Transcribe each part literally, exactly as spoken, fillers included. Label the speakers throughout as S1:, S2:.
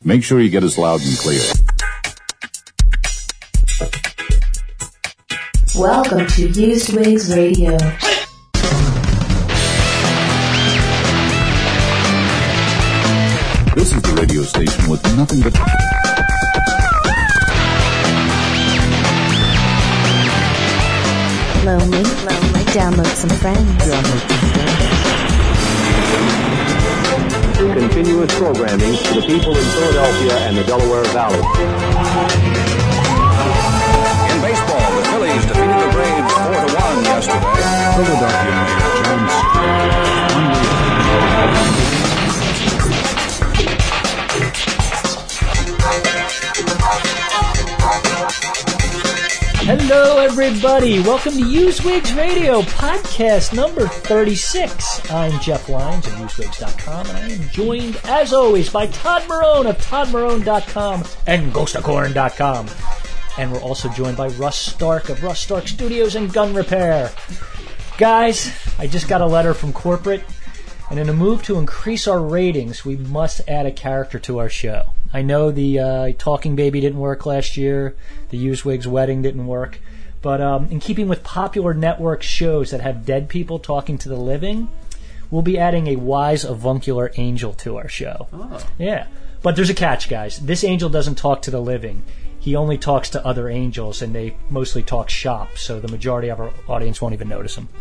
S1: Make sure you get us loud and clear.
S2: Welcome to Used Wigs Radio.
S1: This is the radio station with nothing but...
S2: Lonely, lonely. Download some friends. Download some friends.
S3: Continuous programming to the people in Philadelphia and the Delaware Valley.
S4: In baseball, the Phillies defeated the Braves four to one yesterday.
S1: Philadelphia Mayor Jones.
S5: Hello, everybody. Welcome to Used Wigs Radio, podcast number thirty-six. I'm Jeff Lyons of used wigs dot com, and I am joined, as always, by Todd Marone of todd marone dot com and ghost of corn dot com. And we're also joined by Russ Stark of Russ Stark Studios and Gun Repair. Guys, I just got a letter from corporate, and in a move to increase our ratings, we must add a character to our show. I know the uh, Talking Baby didn't work last year, the Used Wigs wedding didn't work, but um, in keeping with popular network shows that have dead people talking to the living, we'll be adding a wise avuncular angel to our show.
S6: Oh.
S5: Yeah, but there's a catch, guys. This angel doesn't talk to the living. He only talks to other angels, and they mostly talk shop, so the majority of our audience won't even notice him.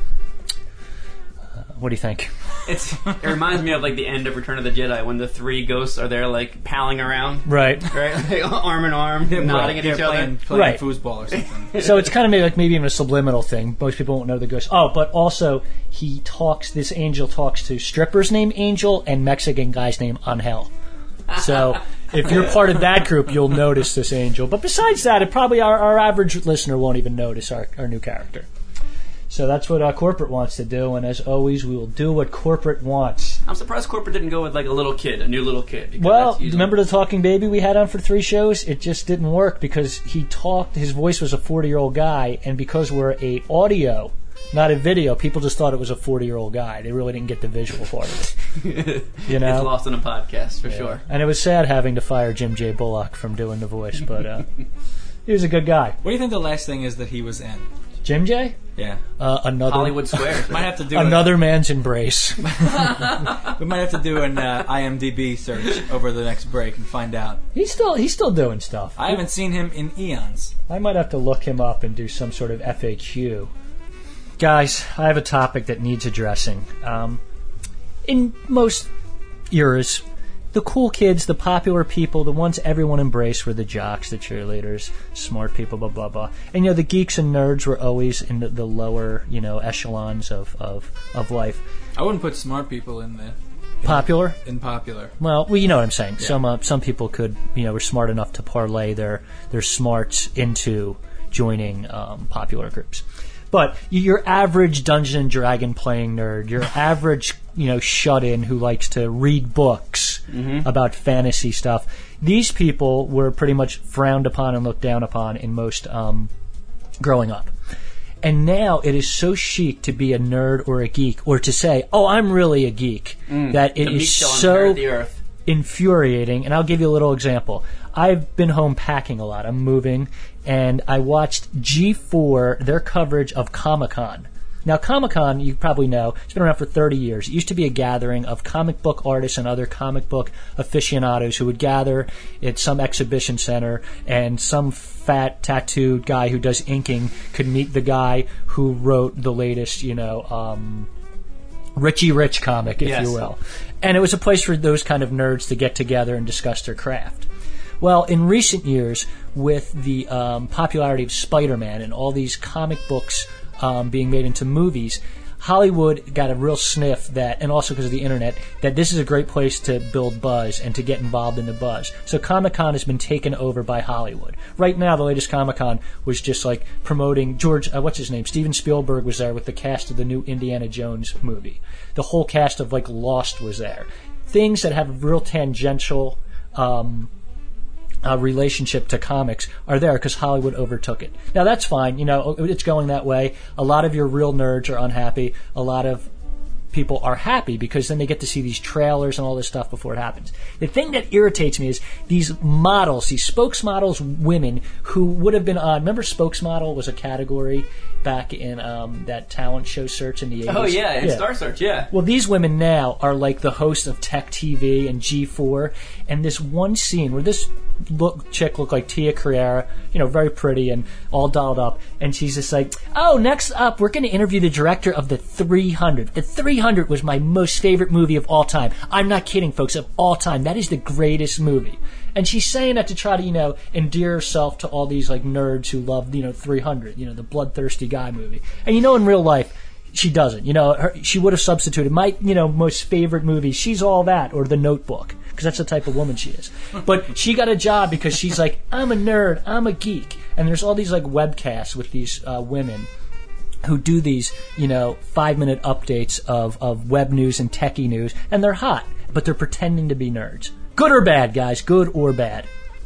S5: Uh, what do you think?
S6: It's, it reminds me of like the end of Return of the Jedi when the three ghosts are there like palling around,
S5: Right.
S6: right, like, arm in arm, nodding
S7: right.
S6: at
S7: They're
S6: each
S7: playing,
S6: other.
S7: playing
S5: Right.
S7: foosball or something.
S5: So it's kind of maybe like maybe even a subliminal thing. Most people won't know the ghost. Oh, but also he talks. This angel talks to strippers named Angel and Mexican guys named Angel. So if you're part of that group, you'll notice this angel. But besides that, it probably our, our average listener won't even notice our, our new character. So that's what uh, corporate wants to do, and as always, we will do what corporate wants.
S6: I'm surprised corporate didn't go with like a little kid, a new little kid. because
S5: Well,
S6: that's usually-
S5: remember the Talking Baby we had on for three shows? It just didn't work because he talked, his voice was a forty-year-old guy, and because we're a audio, not a video, people just thought it was a forty-year-old guy. They really didn't get the visual part of it. You know?
S6: It's lost in a podcast for
S5: Yeah.
S6: sure.
S5: And it was sad having to fire Jim J. Bullock from doing the voice, but uh, he was a good guy.
S7: What do you think the last thing is that he was in?
S5: Jim J?
S7: Yeah.
S5: Uh, another
S6: Hollywood Squares.
S7: Might have to do
S5: another man's embrace.
S7: A, we might have to do an uh, I M D B search over the next break and find out.
S5: He's still he's still doing stuff.
S7: I haven't seen him in eons.
S5: I might have to look him up and do some sort of F A Q. Guys, I have a topic that needs addressing. Um, in most eras, the cool kids, the popular people, the ones everyone embraced were the jocks, the cheerleaders, smart people, blah, blah, blah. And, you know, the geeks and nerds were always in the, the lower, you know, echelons of, of, of life.
S7: I wouldn't put smart people in the...
S5: Popular?
S7: In popular.
S5: Well, well, you know what I'm saying.
S7: Yeah.
S5: Some uh, some people could, you know, were smart enough to parlay their, their smarts into joining um, popular groups. But your average Dungeons and Dragon playing nerd, your average, you know, shut-in who likes to read books
S6: Mm-hmm.
S5: about fantasy stuff, these people were pretty much frowned upon and looked down upon in most um, growing up. And now it is so chic to be a nerd or a geek, or to say, "Oh, I'm really a geek,"
S6: Mm.
S5: that it
S6: the
S5: is
S6: meek shall
S5: so
S6: inherit the earth.
S5: infuriating. And I'll give you a little example. I've been home packing a lot. I'm moving, and I watched G four, their coverage of Comic-Con. Now, Comic-Con, you probably know, it's been around for thirty years. It used to be a gathering of comic book artists and other comic book aficionados who would gather at some exhibition center, and some fat, tattooed guy who does inking could meet the guy who wrote the latest, you know, um, Richie Rich comic, if
S6: Yes.
S5: you will. And it was a place for those kind of nerds to get together and discuss their craft. Well, in recent years, with the um, popularity of Spider-Man and all these comic books um, being made into movies, Hollywood got a real sniff that, and also because of the internet, that this is a great place to build buzz and to get involved in the buzz. So Comic-Con has been taken over by Hollywood. Right now, the latest Comic-Con was just like promoting George, uh, what's his name? Steven Spielberg was there with the cast of the new Indiana Jones movie. The whole cast of like Lost was there. Things that have a real tangential um, uh, relationship to comics are there because Hollywood overtook it. Now that's fine, you know, it's going that way. A lot of your real nerds are unhappy. A lot of people are happy because then they get to see these trailers and all this stuff before it happens. The thing that irritates me is these models, these spokesmodels, women who would have been on. Remember, spokesmodel was a category back in um, that talent show search in the eighties.
S6: Oh yeah, in
S5: yeah.
S6: Star Search, yeah.
S5: Well, these women now are like the hosts of Tech T V and G four, and this one scene where this look, chick looked like Tia Carrere, you know, very pretty and all dolled up, and she's just like, oh, next up, we're going to interview the director of The three hundred. The three hundred was my most favorite movie of all time. I'm not kidding, folks, of all time. That is the greatest movie. And she's saying that to try to, you know, endear herself to all these, like, nerds who love, you know, three hundred, you know, the bloodthirsty guy movie. And, you know, in real life, she doesn't. You know, her, she would have substituted my, you know, most favorite movie, She's All That, or The Notebook, because that's the type of woman she is. But she got a job because she's like, I'm a nerd, I'm a geek. And there's all these, like, webcasts with these uh, women who do these, you know, five-minute updates of, of web news and techie news, and they're hot, but they're pretending to be nerds. Good or bad, guys? Good or bad?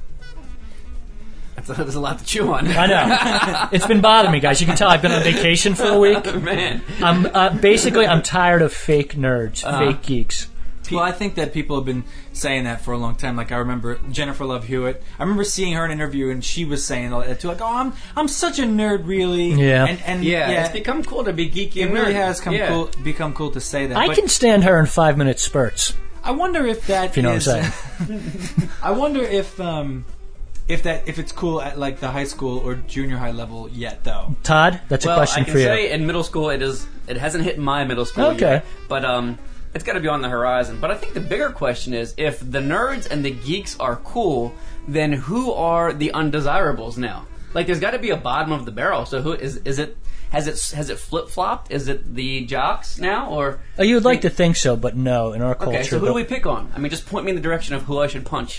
S6: That's a, there's a lot to chew on.
S5: I know. It's been bothering me, guys. You can tell I've been on vacation for a week.
S6: Man.
S5: I'm uh, basically I'm tired of fake nerds,
S6: Uh-huh.
S5: fake geeks.
S7: Well, I think that people have been saying that for a long time. Like, I remember Jennifer Love Hewitt. I remember seeing her in an interview, and she was saying all that too. Like, oh, I'm I'm such a nerd, really.
S5: Yeah.
S7: And, and
S6: Yeah,
S7: yeah,
S6: it's become cool to be geeky.
S7: it
S6: and
S7: really
S6: nerdy.
S7: has come
S6: yeah.
S7: cool, become cool to say that.
S5: I
S7: But
S5: can stand her in five minute spurts.
S7: I wonder if that
S5: If you know
S7: is,
S5: what I'm
S7: I wonder if um, if that if it's cool at like the high school or junior high level yet, though.
S5: Todd, that's a
S6: Well,
S5: question
S6: I can
S5: for you.
S6: say in middle school it is. It hasn't hit my middle school
S5: Okay.
S6: yet, but um, it's got to be on the horizon. But I think the bigger question is, if the nerds and the geeks are cool, then who are the undesirables now? Like, there's got to be a bottom of the barrel. So who is is it? Has it has it flip flopped? Is it the jocks now, or?
S5: Oh, you would like to think so, but no, in our culture.
S6: Okay, so who
S5: the-
S6: do we pick on? I mean, just point me in the direction of who I should punch.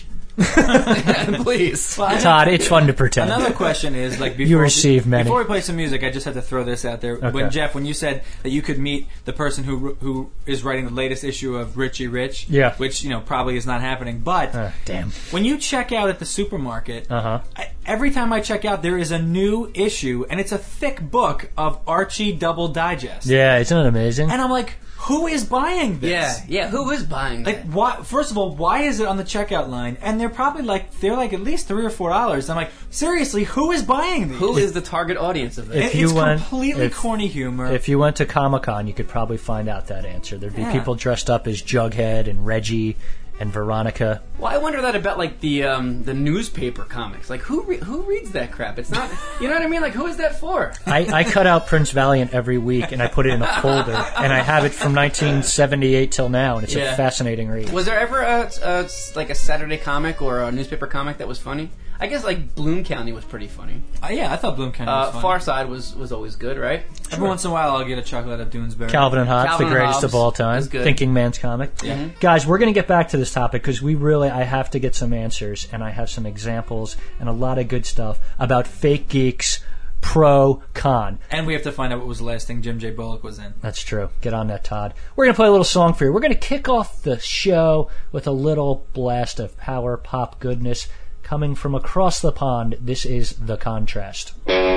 S6: Please.
S5: Todd, it's fun to pretend.
S7: Another question is like before,
S5: receive many.
S7: Before we play some music, I just have to throw this out there.
S5: Okay.
S7: When Jeff, when you said that you could meet the person who who is writing the latest issue of Richie Rich,
S5: Yeah.
S7: which you know probably is not happening, but
S5: Uh, damn.
S7: when you check out at the supermarket,
S5: Uh-huh.
S7: I, every time I check out, there is a new issue, and it's a thick book of Archie Double Digest.
S5: Yeah, isn't it amazing?
S7: And I'm like, who is buying this?
S6: Yeah, yeah. Who is buying that?
S7: Like, why? First of all, why is it on the checkout line? And they're probably like they're like at least three or four dollars. I'm like, seriously, who is buying these?
S6: Who is the target audience of this?
S5: If
S7: It-
S5: you
S7: it's
S5: went-
S7: completely
S5: if-
S7: corny humor.
S5: If you went to Comic-Con, you could probably find out that answer. There'd be
S7: Yeah.
S5: people dressed up as Jughead and Reggie and Veronica.
S6: Well, I wonder that about like the um, the newspaper comics. Like, who re- who reads that crap? It's not. You know what I mean? Like, who is that for?
S5: I, I cut out Prince Valiant every week and I put it in a folder, and I have it from nineteen seventy-eight till now, and it's
S6: Yeah.
S5: a fascinating read.
S6: Was there ever a, a like a Saturday comic or a newspaper comic that was funny? I guess like Bloom County was pretty funny.
S7: Uh, yeah, I thought Bloom County was
S6: Uh,
S7: fun.
S6: Far Side was, was always good, right?
S7: Every once in a while, I'll get a chocolate of Doonesbury.
S5: Calvin and Hobbes,
S6: Calvin
S5: the
S6: and
S5: greatest
S6: Hobbes
S5: of all time.
S6: is good.
S5: Thinking Man's comic.
S7: Yeah.
S5: Guys, we're going to get back to this topic because we really, I have to get some answers, and I have some examples and a lot of good stuff about fake geeks, pro, con.
S7: And we have to find out what was the last thing Jim J. Bullock was in.
S5: That's true. Get on that, Todd. We're going to play a little song for you. We're going to kick off the show with a little blast of power pop goodness coming from across the pond. This is The Contrast.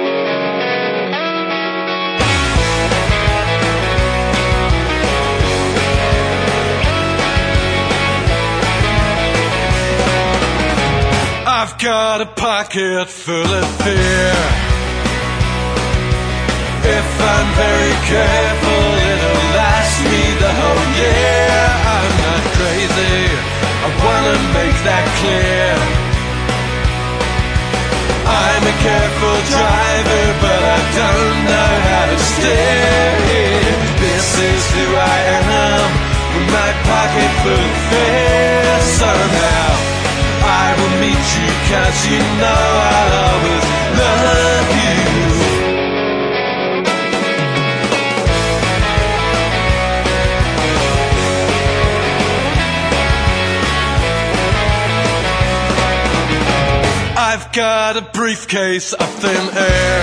S8: I've got a pocket full of fear. If I'm very careful, it'll last me the whole year. I'm not crazy, I wanna make that clear. I'm a careful driver, but I don't know how to steer. This is who I am, with my pocket full of fear. Somehow I will meet you, 'cause you know I'll always love you. I've got a briefcase of thin air.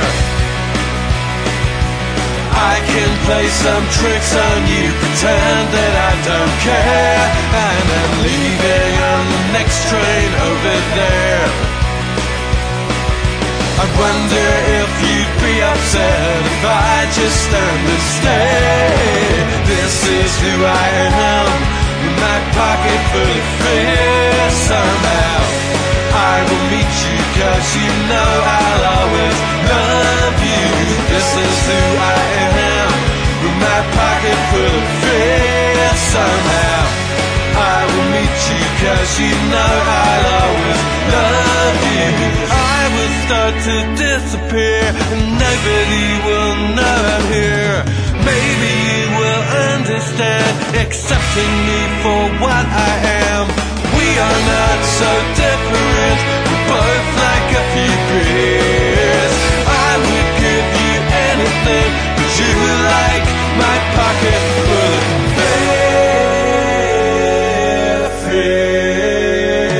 S8: I can play some tricks on you, pretend that I don't care. And I'm leaving on the next train over there. I wonder if you'd be upset if I just understand. This is who I am, with my pocket full of fear. Somehow I will meet you, cause you know I'll always love you. This is who I am, with my pocket full of fear. Somehow I will meet you, cause you know I'll always love you. I will start to disappear, and nobody will know I'm here. Maybe you will understand, accepting me for what I am. We are not so different, we're both like a few beers. I would give you anything, but you like my pocket full of fear, fear.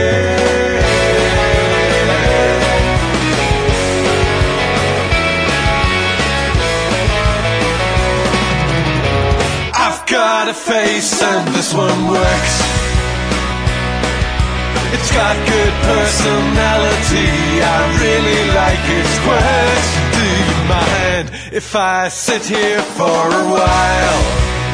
S8: I've got a face and this one works. It's got good personality, I really like its quirks. Do you mind if I sit here for a while?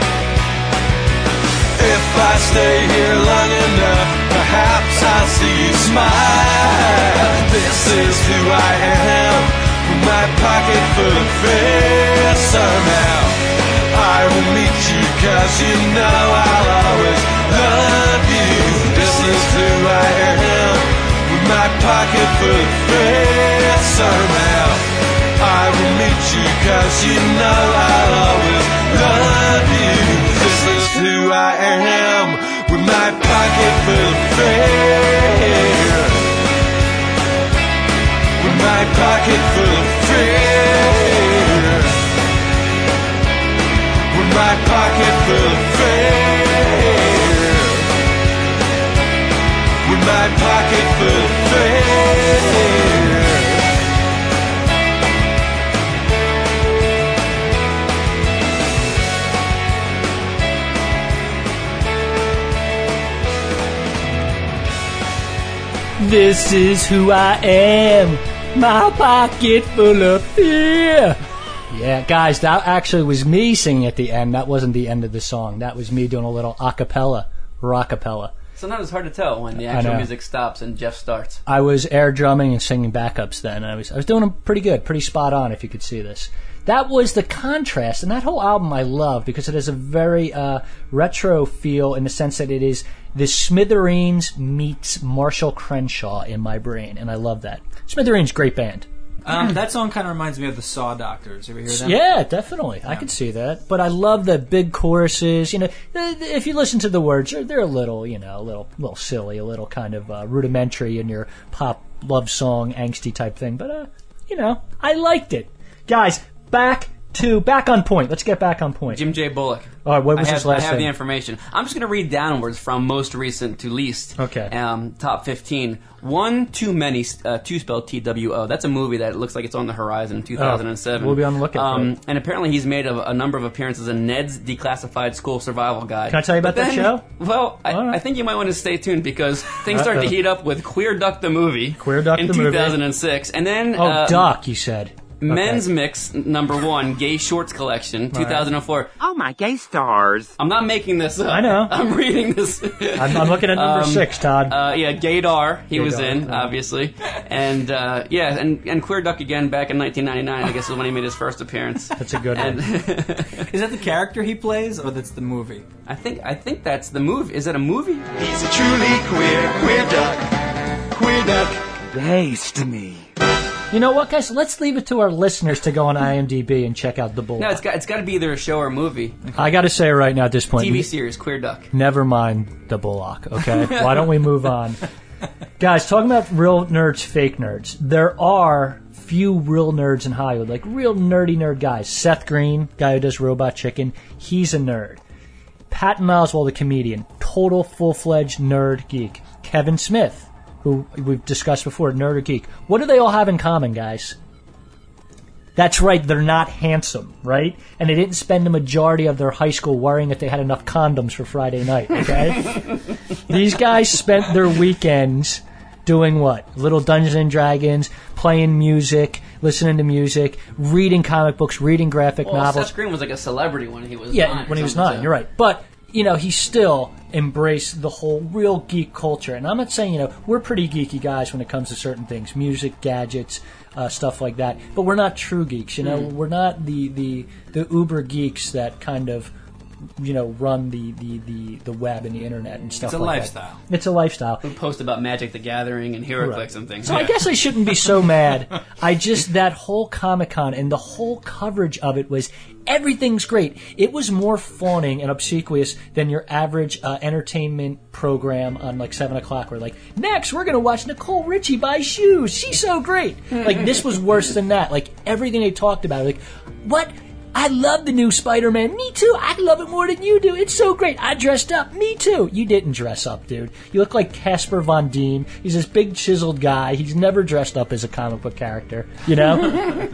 S8: If I stay here long enough, perhaps I'll see you smile. This is who I am, with my pocket full of fear. Somehow I will meet you, cause you know I'll always love you. This is who I am, with my pocket full of fear. Somehow I will meet you, cause you know I'll always love you. This is who I am, with my pocket full of fear. With my pocket full of fear. With my pocket full of fear. With my pocket full of fear.
S5: This is who I am, my pocket full of fear. Yeah, guys, that actually was me singing at the end. That wasn't the end of the song. That was me doing a little a cappella, rockapella.
S6: Sometimes it's hard to tell when the
S5: I
S6: actual
S5: know.
S6: music stops and Jeff starts.
S5: I was air drumming and singing backups then. And I was I was doing them pretty good, pretty spot on if you could see this. That was the contrast, and that whole album I love because it has a very uh, retro feel in the sense that it is the Smithereens meets Marshall Crenshaw in my brain, and I love that. Smithereens, great band.
S7: Um, that song kind of reminds me of the Saw Doctors. Ever hear them?
S5: Yeah, definitely. I can see that. But I love the big choruses. You know, if you listen to the words, they're, they're a little, you know, a little, little silly, a little kind of uh, rudimentary in your pop love song, angsty type thing. But, uh, you know, I liked it. Guys, back to, back on point. Let's get back on point.
S6: Jim J. Bullock.
S5: All right, what was
S6: I have,
S5: his last
S6: I have
S5: thing?
S6: the information. I'm just going to read downwards from most recent to least.
S5: Okay.
S6: Um, top fifteen. One Too Many, uh, two spelled T W O. That's a movie that looks like it's on the horizon in two thousand seven.
S5: Oh, we'll be on the lookout
S6: um,
S5: for it.
S6: And apparently he's made a, a number of appearances in Ned's Declassified School Survival Guide.
S5: Can I tell you about
S6: But
S5: that
S6: then-
S5: show?
S6: Well, I,
S5: All right.
S6: I think you might want to stay tuned because things started to
S5: Uh-oh.
S6: heat up with Queer Duck the movie.
S5: Queer Duck
S6: in
S5: the movie.
S6: two thousand six. And then...
S5: Oh,
S6: uh,
S5: Doc, you said.
S6: Men's
S5: Okay.
S6: Mix number one, Gay Shorts Collection, two thousand four.
S9: Oh, my gay stars.
S6: I'm not making this up.
S5: I know.
S6: I'm reading this.
S5: I'm, I'm looking at number
S6: Um,
S5: six, Todd.
S6: Uh, yeah, Gaydar, he was
S5: Gaydar,
S6: in,
S5: yeah.
S6: obviously. And, uh, yeah, and, and Queer Duck again back in nineteen ninety-nine, I guess is when he made his first appearance.
S5: That's a good
S6: and
S5: one.
S7: Is that the character he plays, or that's the movie?
S6: I think I think that's the movie. Is that a movie?
S8: He's a truly queer, queer duck. Queer duck.
S9: Based me.
S5: You know what, guys? Let's leave it to our listeners to go on IMDb and check out The Bullock.
S6: No, it's got it's got to be either a show or a movie.
S5: I got to say right now at this point,
S6: T V series, Queer Duck.
S5: never mind The Bullock, okay? Why don't we move on? Guys, talking about real nerds, fake nerds, there are few real nerds in Hollywood, like real nerdy nerd guys. Seth Green, guy who does Robot Chicken, he's a nerd. Patton Oswalt, the comedian, total full-fledged nerd geek. Kevin Smith, who we've discussed before, nerd or geek. What do they all have in common, guys? That's right, they're not handsome, right? And they didn't spend the majority of their high school worrying if they had enough condoms for Friday night, okay? These guys spent their weekends doing what? Little Dungeons and Dragons, playing music, listening to music, reading comic books, reading graphic
S6: Well,
S5: novels.
S6: Seth Green was like a celebrity when he was
S5: Yeah,
S6: nine. or
S5: when he was
S6: something,
S5: nine,
S6: so-
S5: you're right. But, you know, he still embraced the whole real geek culture. And I'm not saying, you know, we're pretty geeky guys when it comes to certain things, music, gadgets, uh, stuff like that. But we're not true geeks, you know.
S6: Mm.
S5: We're not the, the, the uber geeks that kind of, you know, run the, the, the, the web and the internet and stuff
S7: It's a
S5: like
S7: lifestyle.
S5: that. It's a lifestyle.
S6: Who post about Magic the Gathering and HeroClix
S5: Right.
S6: and things.
S5: So I guess I shouldn't be so mad. I just, that whole Comic-Con and the whole coverage of it was, everything's great. It was more fawning and obsequious than your average uh, entertainment program on like seven o'clock where like, next we're going to watch Nicole Richie buy shoes. She's so great. Like, this was worse than that. Like, everything they talked about, like, what? I love the new Spider-Man. Me too. I love it more than you do. It's so great. I dressed up. Me too. You didn't dress up, dude. You look like Casper Von Diem. He's this big chiseled guy. He's never dressed up as a comic book character, you know?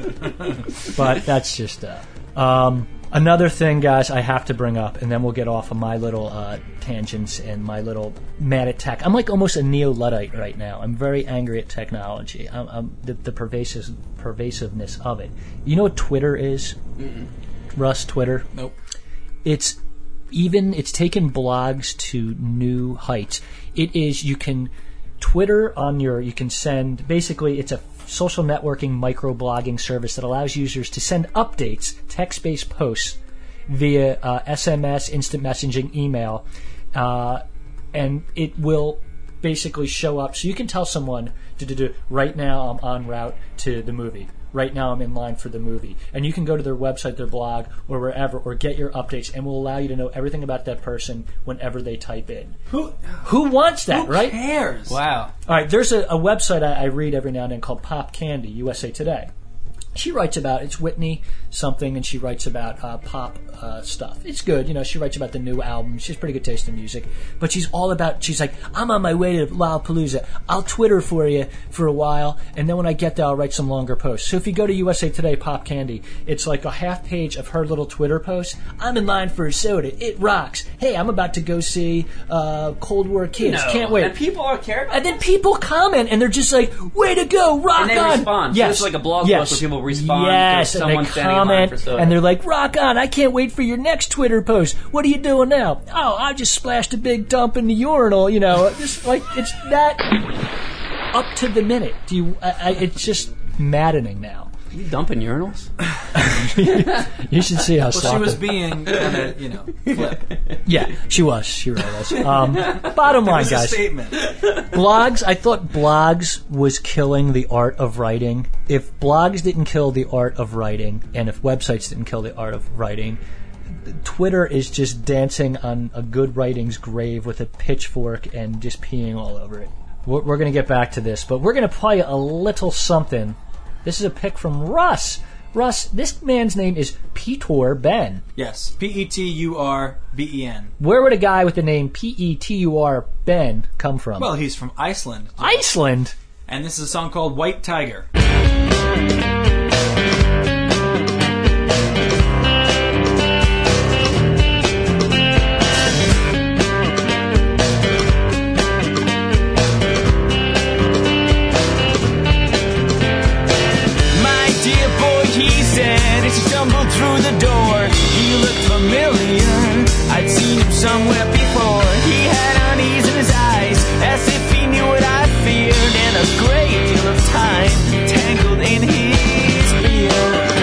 S5: But that's just uh um another thing, guys, I have to bring up, and then we'll get off of my little uh, tangents and my little mad at tech. I'm like almost a neo-Luddite right now. I'm very angry at technology. I'm, I'm the, the pervasive pervasiveness of it. You know what Twitter is?
S6: Mm-mm.
S5: Russ, Twitter?
S7: Nope.
S5: It's even, it's taken blogs to new heights. It is, you can Twitter on your, you can send, basically it's a social networking microblogging service that allows users to send updates, text-based posts via uh, S M S, instant messaging, email, uh, and it will basically show up. So you can tell someone, to, to, to, right now I'm en route to the movie. Right now I'm in line for the movie. And you can go to their website, their blog, or wherever, or get your updates, and will allow you to know everything about that person whenever they type in.
S7: Who
S5: Who wants that,
S7: Who
S5: right?
S7: cares?
S6: Wow.
S5: All right, there's a, a website I, I read every now and then called Pop Candy, U S A Today. She writes about, it's Whitney something, and she writes about uh, pop uh, stuff. It's good, you know, she writes about the new album. She has pretty good taste in music. But she's all about, she's like, I'm on my way to Lollapalooza. I'll Twitter for you for a while, and then when I get there, I'll write some longer posts. So if you go to U S A Today, Pop Candy, it's like a half page of her little Twitter post. I'm in line for a soda. It rocks. Hey, I'm about to go see uh, Cold War Kids.
S6: No.
S5: Can't wait.
S6: And people are care about
S5: And then people comment, and they're just like, way to go, rock
S6: And they
S5: on.
S6: respond. So
S5: Yes.
S6: it's like a blog
S5: yes.
S6: post where people respond
S5: yes.
S6: to someone
S5: and they
S6: standing in line
S5: comment,
S6: for soda.
S5: and they're like, rock on, I can't wait for your next Twitter post. What are you doing now? Oh, I just splashed a big dump in the urinal, you know. Just like, it's that up to the minute. Do you? I, I, it's just maddening now.
S6: You dumping urinals?
S5: You should see how
S7: Well, she
S5: sloppy.
S7: was being, kind of, you know, flip.
S5: Yeah, she was. She really was. Um, bottom line,
S7: It was a
S5: guys.
S7: statement.
S5: Blogs, I thought blogs was killing the art of writing. If blogs didn't kill the art of writing, and if websites didn't kill the art of writing, Twitter is just dancing on a good writing's grave with a pitchfork and just peeing all over it. We're, we're going to get back to this, but we're going to play a little something. This is a pick from Russ. Russ, this man's name is Petur Ben.
S7: Yes, P E T U R B E N.
S5: Where would a guy with the name P E T U R Ben come from?
S7: Well, he's from Iceland.
S5: Iceland?
S7: And this is a song called White Tiger.
S10: Through the door, he looked familiar. I'd seen him somewhere before. He had unease in his eyes, as if he knew what I feared, and a great deal of time tangled in his beard.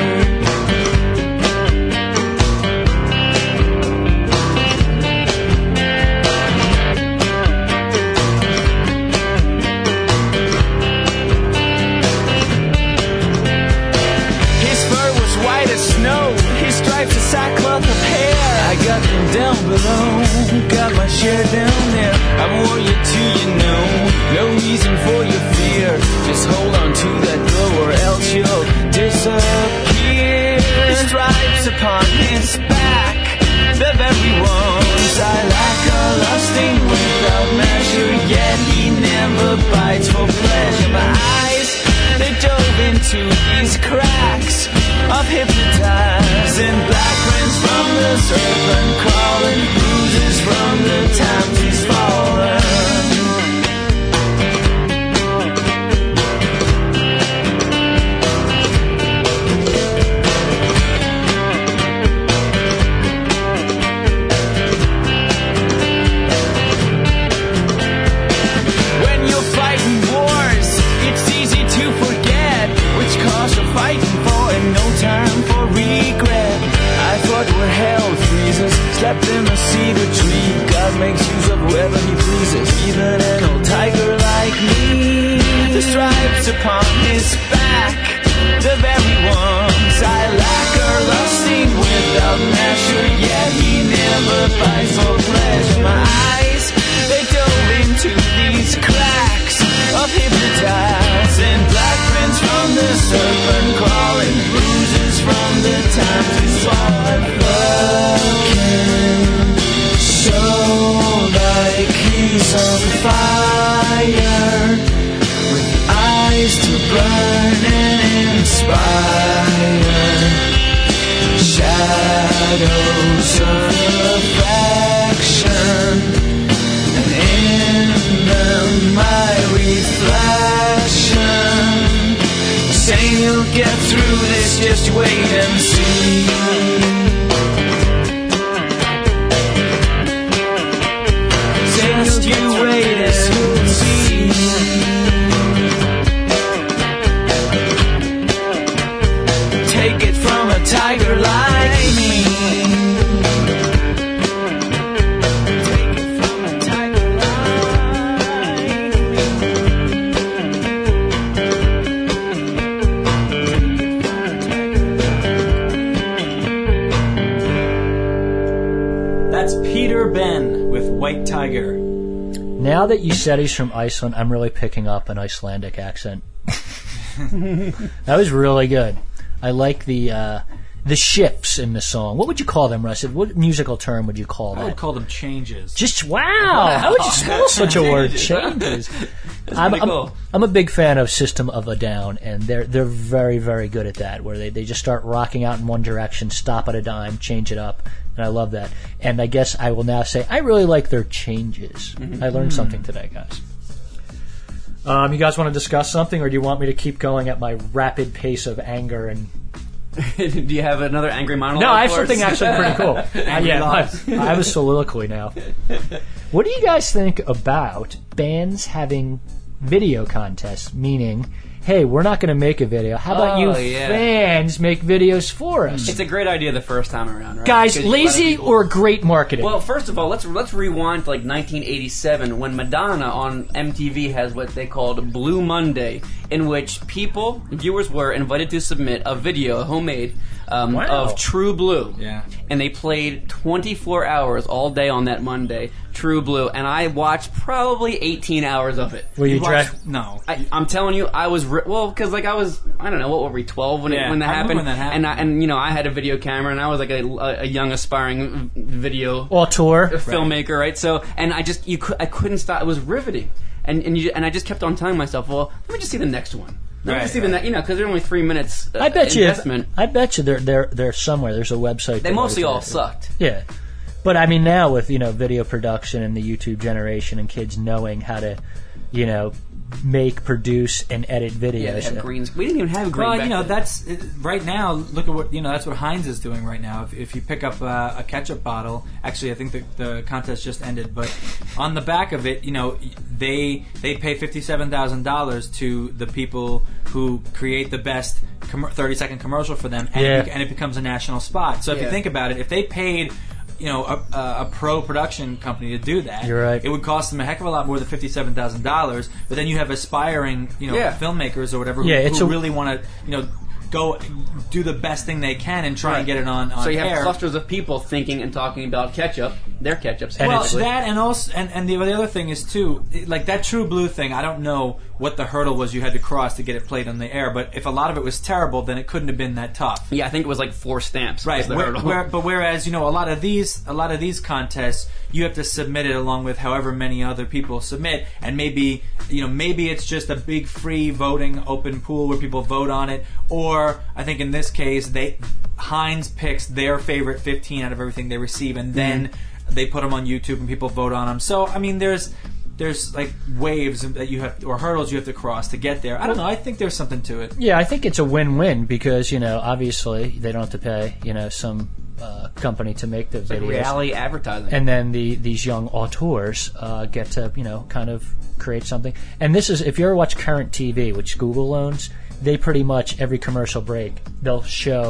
S10: Snow, his stripes a sackcloth of hair. I got them down below, got my share down there. I wore you till you know, no reason for your fear. Just hold on to that glow or else you'll disappear. Stripes upon his back, the very ones I like are lusting without measure. Yet he never bites for pleasure. My eyes, they dove into these cracks of hypnotizing black prints from the serpent crawling, bruises from the times he's fallen. upon his back. The very ones I like are lusting without measure, yet he never fights for pleasure. My eyes, they dove into these cracks of hypnotize, and black prints from the serpent crawling, bruises from the times we fought. Fucking so like he's on fire, with eyes to burn and inspire, shadows of affection, and in them my reflection, saying you'll get through this, just wait and see. Just you wait and see. Take it from a tiger like me. Take it from a tiger like me.
S7: That's Peter Ben with White Tiger.
S5: Now that you said he's from Iceland, I'm really picking up an Icelandic accent. That was really good. I like the uh, the shifts in the song. What would you call them, Russ? What musical term would you call that?
S7: I would call them changes.
S5: Just wow! How would you spell such a word? Changes. I'm, I'm,
S6: cool.
S5: I'm a big fan of System of a Down, and they're they're very very good at that. Where they, they just start rocking out in one direction, stop at a dime, change it up, and I love that. And I guess I will now say I really like their changes. Mm-hmm. I learned something today, guys. Um, you guys want to discuss something, or do you want me to keep going at my rapid pace of anger and?
S6: Do you have another angry monologue?
S5: No, I have
S6: for us?
S5: something actually pretty cool. uh, yeah, I, I have a soliloquy now. What do you guys think about bands having video contests? Meaning, hey, we're not going to make a video. How about
S6: Oh,
S5: you
S6: yeah.
S5: fans make videos for us?
S6: It's a great idea the first time around, right?
S5: Guys,
S6: Because you
S5: lazy
S6: let people-
S5: or great marketing?
S6: Well, first of all, let's let's rewind to like nineteen eighty-seven when Madonna on M T V has what they called Blue Monday, in which people, viewers, were invited to submit a video, homemade, um,
S5: Wow.
S6: of True Blue.
S7: Yeah.
S6: And they played twenty-four hours all day on that Monday, True Blue, and I watched probably eighteen hours of it.
S5: Were you,
S7: You
S5: dra-
S7: watched- no.
S6: I, I'm telling you, I was ri- well because like I was I don't know what were we twelve when
S7: Yeah,
S6: it when that
S7: I remember
S6: happened,
S7: when that happened.
S6: and I, and you know I had a video camera and I was like a, a, a young aspiring video
S5: auteur?
S6: filmmaker, right? So and I just you could I couldn't stop. It was riveting, and and you, and I just kept on telling myself, well, let me just see the next one. Let me
S7: Right,
S6: just see the
S7: right.
S6: next, you know, because they're only three minutes. Uh,
S5: I bet you.
S6: investment.
S5: I bet you they're they're they're somewhere. There's a website.
S6: They
S5: that
S6: mostly
S5: knows
S6: all
S5: that.
S6: sucked.
S5: Yeah, but I mean now with you know video production and the YouTube generation and kids knowing how to, you know, make, produce, and edit videos.
S6: Yeah, they had greens. We didn't even have green.
S7: Well,
S6: back
S7: you know,
S6: then.
S7: that's uh, right now. Look at what you know. That's what Heinz is doing right now. If, if you pick up uh, a ketchup bottle, actually, I think the, the contest just ended. But on the back of it, you know, they they pay fifty-seven thousand dollars to the people who create the best com- thirty second commercial for them, and,
S5: Yeah.
S7: it, be- and it becomes a national spot. So if you
S6: Yeah.
S7: think about it, if they paid, you know, a, a, a pro production company to do that,
S5: You're right.
S7: it would cost them a heck of a lot more than fifty-seven thousand dollars. But then you have aspiring, you know,
S6: Yeah.
S7: filmmakers or whatever who,
S5: Yeah, it's
S7: who
S5: a-
S7: really want to, you know, go do the best thing they can and try
S6: Right.
S7: and get it on, on
S6: so you have
S7: air.
S6: clusters of people thinking and talking about ketchup, their ketchups.
S5: And
S7: Well,
S5: it's-
S7: that and also and, and the, the other thing is too, it- like that True Blue thing. I don't know what the hurdle was you had to cross to get it played on the air, but if a lot of it was terrible, then it couldn't have been that tough.
S6: Yeah, I think it was like four stamps.
S7: Right,
S6: was the
S7: where,
S6: hurdle.
S7: where, but whereas you know a lot of these, a lot of these contests, you have to submit it along with however many other people submit, and maybe you know maybe it's just a big free voting open pool where people vote on it, or I think in this case they Heinz picks their favorite fifteen out of everything they receive, and then they put them on YouTube and people vote on them. So I mean, there's there's like waves that you have or hurdles you have to cross to get there. I don't know. I think there's something to it.
S5: Yeah, I think it's a win-win because you know obviously they don't have to pay you know some uh, company to make the
S6: It's like
S5: videos,
S6: reality advertising.
S5: and then the these young auteurs uh, get to you know kind of create something. And this is if you ever watch Current T V, which Google owns, they pretty much every commercial break they'll show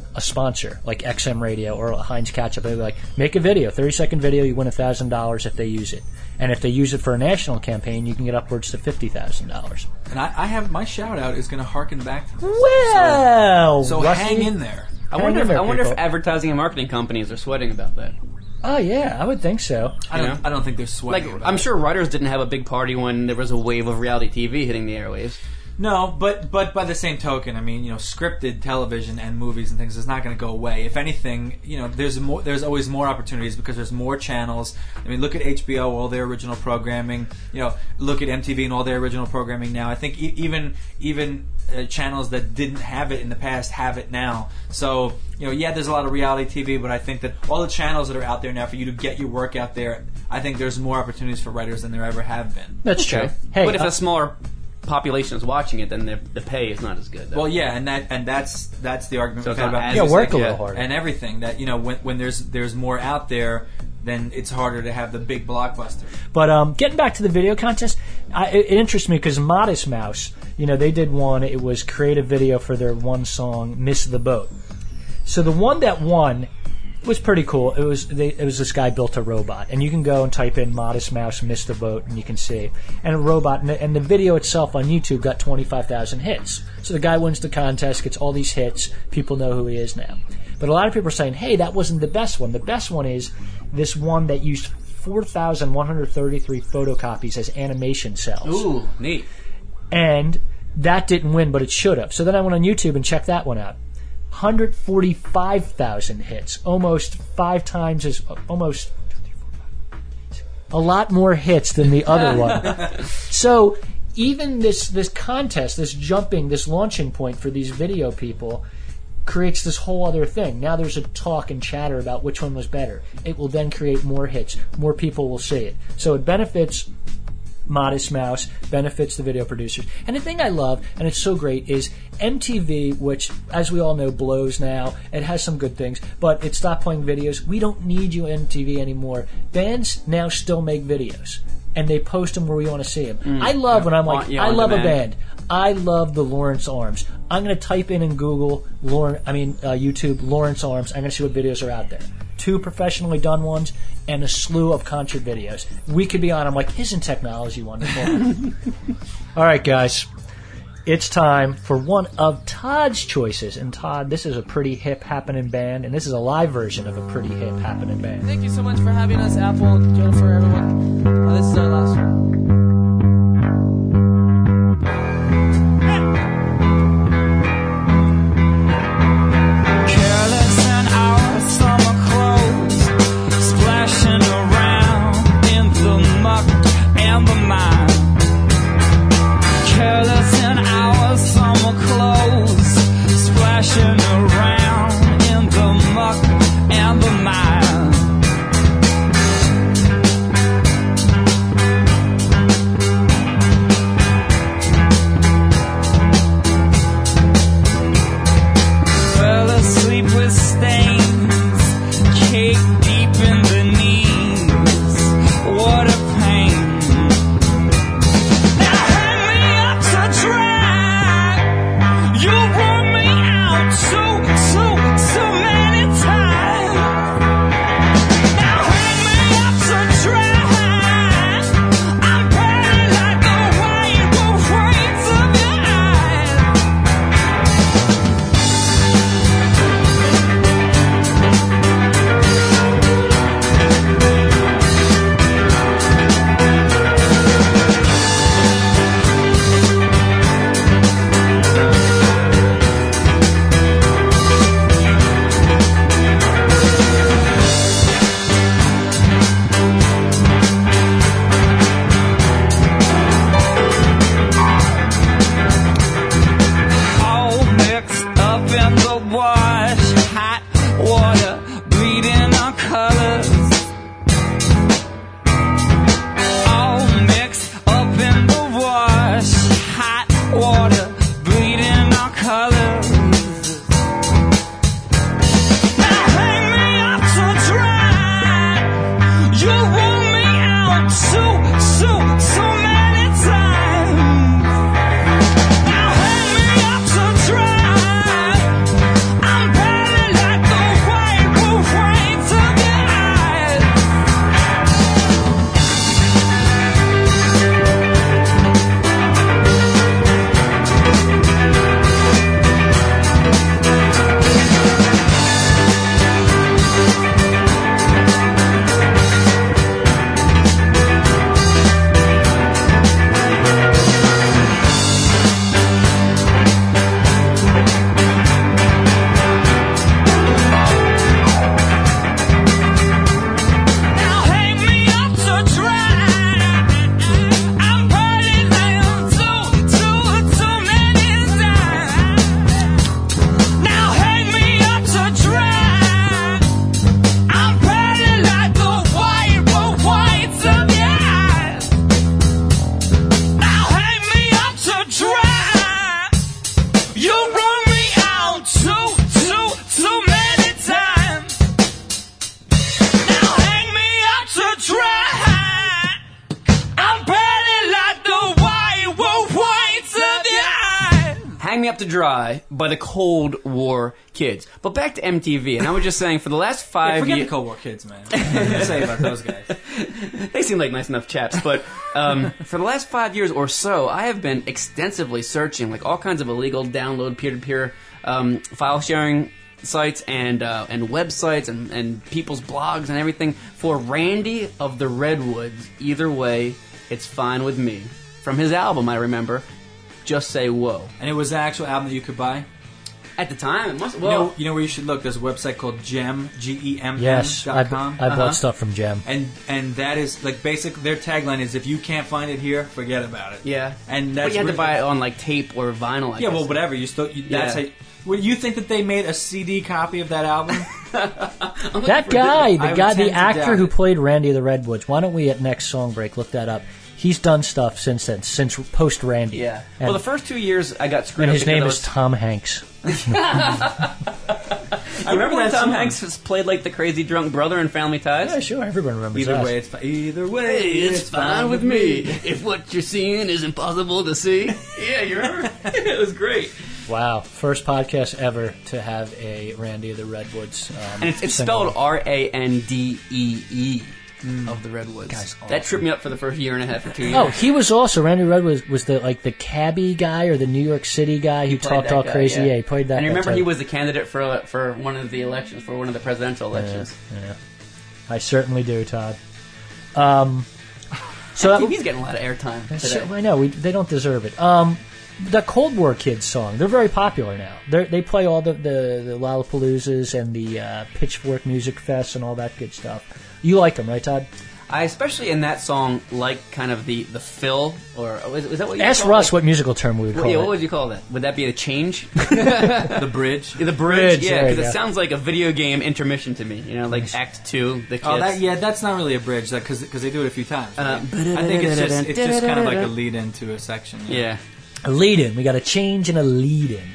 S5: a sponsor like X M Radio or Heinz Ketchup. They'd be like, make a video, thirty second video, you win one thousand dollars if they use it. And if they use it for a national campaign, you can get upwards to fifty thousand dollars.
S7: And I, I have my shout out is going to harken back to this.
S5: Well,
S7: so, so
S5: Rusty,
S7: hang in there.
S6: I wonder, if,
S5: there,
S6: I wonder if
S5: people.
S6: advertising and marketing companies are sweating about that.
S5: Oh yeah, I would think so.
S7: I
S6: You
S7: don't.
S6: know?
S7: I don't think they're sweating.
S6: Like,
S7: about
S6: I'm
S7: it.
S6: sure writers didn't have a big party when there was a wave of reality T V hitting the airwaves.
S7: No, but but by the same token, I mean, you know, scripted television and movies and things is not going to go away. If anything, you know, there's more. There's always more opportunities because there's more channels. I mean, look at H B O, all their original programming. You know, look at M T V and all their original programming now. I think e- even even uh, channels that didn't have it in the past have it now. So, you know, yeah, there's a lot of reality T V, but I think that all the channels that are out there now for you to get your work out there, I think there's more opportunities for writers than there ever have been.
S5: That's
S6: Okay.
S5: true. Hey,
S6: but if
S5: uh,
S6: a smaller population is watching it, then the, the pay is not as good. Though.
S7: Well, yeah, and that and that's that's the argument
S6: So
S7: we've
S6: it's
S7: had
S6: not
S7: about
S6: as-
S5: yeah,
S7: music
S5: work a
S6: yeah.
S5: little harder.
S7: and everything. That, you know, when when there's there's more out there, then it's harder to have the big blockbuster.
S5: But um, getting back to the video contest, I, it, it interests me because Modest Mouse, you know, they did one. It was create a video for their one song, "Miss the Boat." So the one that won was pretty cool. It was they, it was this guy built a robot, and you can go and type in "Modest Mouse Miss the Boat" and you can see. And a robot, and the, and the video itself on YouTube got twenty-five thousand hits. So the guy wins the contest, gets all these hits. People know who he is now. But a lot of people are saying, "Hey, that wasn't the best one. The best one is this one that used four thousand one hundred thirty-three photocopies as animation cells."
S6: Ooh, neat.
S5: And that didn't win, but it should have. So then I went on YouTube and checked that one out. one hundred forty-five thousand hits, almost five times as, almost a lot more hits than the other one. So even this this contest, this jumping, this launching point for these video people creates this whole other thing. Now there's a talk and chatter about which one was better. It will then create more hits. More people will see it. So it benefits Modest Mouse, benefits the video producers. And the thing I love, and it's so great, is M T V, which, as we all know, blows now. It has some good things, but it stopped playing videos. We don't need you, M T V, anymore. Bands now still make videos, and they post them where we want to see them.
S6: Mm,
S5: I love
S6: yeah.
S5: when I'm like,
S6: On- yeah,
S5: I
S6: on
S5: love a
S6: demand.
S5: band. I love the Lawrence Arms. I'm going to type in in Google, Lauren, I mean uh, YouTube, Lawrence Arms. I'm going to see what videos are out there. Two professionally done ones and a slew of concert videos. We could be on. I'm like, isn't technology wonderful? All right, guys. It's time for one of Todd's choices. And Todd, this is a pretty hip happening band, and this is a live version of a pretty hip happening band.
S11: Thank you so much for having us, Apple, Jennifer, everyone. Uh, this is our last one.
S10: Careless in our summer clothes, splashing around in the muck and the mire. Careless in our summer clothes, splashing around in the muck and the mire.
S6: Hang Me Up to Dry by the Cold War Kids. But back to M T V, and I was just saying, for the last five
S7: Yeah, forget
S6: years...
S7: the Cold War Kids, man. What are you gonna say about those guys?
S6: They seem like nice enough chaps, but um, for the last five years or so, I have been extensively searching like all kinds of illegal download peer-to-peer um, file sharing sites and uh, and websites and, and people's blogs and everything for Randy of the Redwoods. Either way, it's fine with me. From his album, I remember, Just Say Whoa.
S7: And it was an actual album that you could buy?
S6: At the time, it must.
S7: You
S6: Well,
S7: know, you know where you should look? There's a website called Gem, G E M M
S5: Yes, I,
S7: dot com.
S5: I bought
S6: Uh-huh.
S5: stuff from Gem.
S7: And and that is like basic. Their tagline is, "If you can't find it here, forget about it."
S6: yeah.
S7: And that's
S6: but you had to
S7: really-
S6: buy it on like tape or vinyl. I
S7: Yeah,
S6: guess.
S7: well, whatever. You still. You, that's
S6: Yeah.
S7: how, well, you think that they made a C D copy of that album?
S5: That guy, the
S7: I would
S5: guy, the
S7: tend to
S5: actor
S7: doubt
S5: who
S7: it.
S5: played Randy of the Redwoods. Why don't we at next song break look that up? He's done stuff since then, since post Randy.
S6: Yeah.
S5: And,
S6: well, the first two years I got screwed
S5: and
S6: up
S5: his
S6: because
S5: name
S6: I
S5: is
S6: was-
S5: Tom Hanks.
S6: I remember when
S7: that
S6: Tom
S7: song.
S6: Hanks was played like the crazy drunk brother in Family Ties?
S5: Yeah, sure. Everyone remembers
S7: Either
S5: that.
S7: way, it's fi- either way,
S6: Hey, it's fine with me if what you're seeing is impossible to see. Yeah, you remember? It was great.
S5: Wow, first podcast ever to have a Randy of the Redwoods. Um,
S6: And it's, it's
S5: single.
S6: spelled R A N D E E of the Redwoods.
S5: Guy's
S6: That tripped me up for the first year and a half or two years.
S5: Oh, he was also Randy Redwoods was the like the cabbie guy or the New York City guy who
S6: Played
S5: talked
S6: that
S5: all
S6: guy,
S5: crazy.
S6: yeah.
S5: Yeah, he played that.
S6: And you
S5: guy
S6: remember
S5: too.
S6: he was the candidate for for one of the elections, for one of the presidential elections.
S5: Yeah, I certainly do, Todd. Um, so
S6: T V's getting a lot of airtime
S5: So,
S6: today.
S5: I know we, they don't deserve it. Um, the Cold War Kids song, they're very popular now. They they play all the the, the Lollapaloozas and the uh, Pitchfork Music Fest and all that good stuff. You like them, right, Todd?
S6: I especially in that song like kind of the, the fill, or is, is that what you
S5: Ask
S6: call
S5: Russ
S6: it?
S5: what musical term we would
S6: Well,
S5: call
S6: yeah,
S5: it.
S6: what would you call that? Would that be the change?
S7: the bridge.
S6: Yeah, the bridge,
S5: Bridge,
S6: yeah,
S5: there you
S6: because it
S5: go.
S6: sounds like a video game intermission to me. You know, like Act Two, the kids.
S7: Oh, that, yeah, that's not really a bridge, because they do it a few times.
S6: Uh,
S7: I think it's just it's just kind of like a lead into a section.
S6: Yeah,
S5: A lead in. We got a change and a lead in.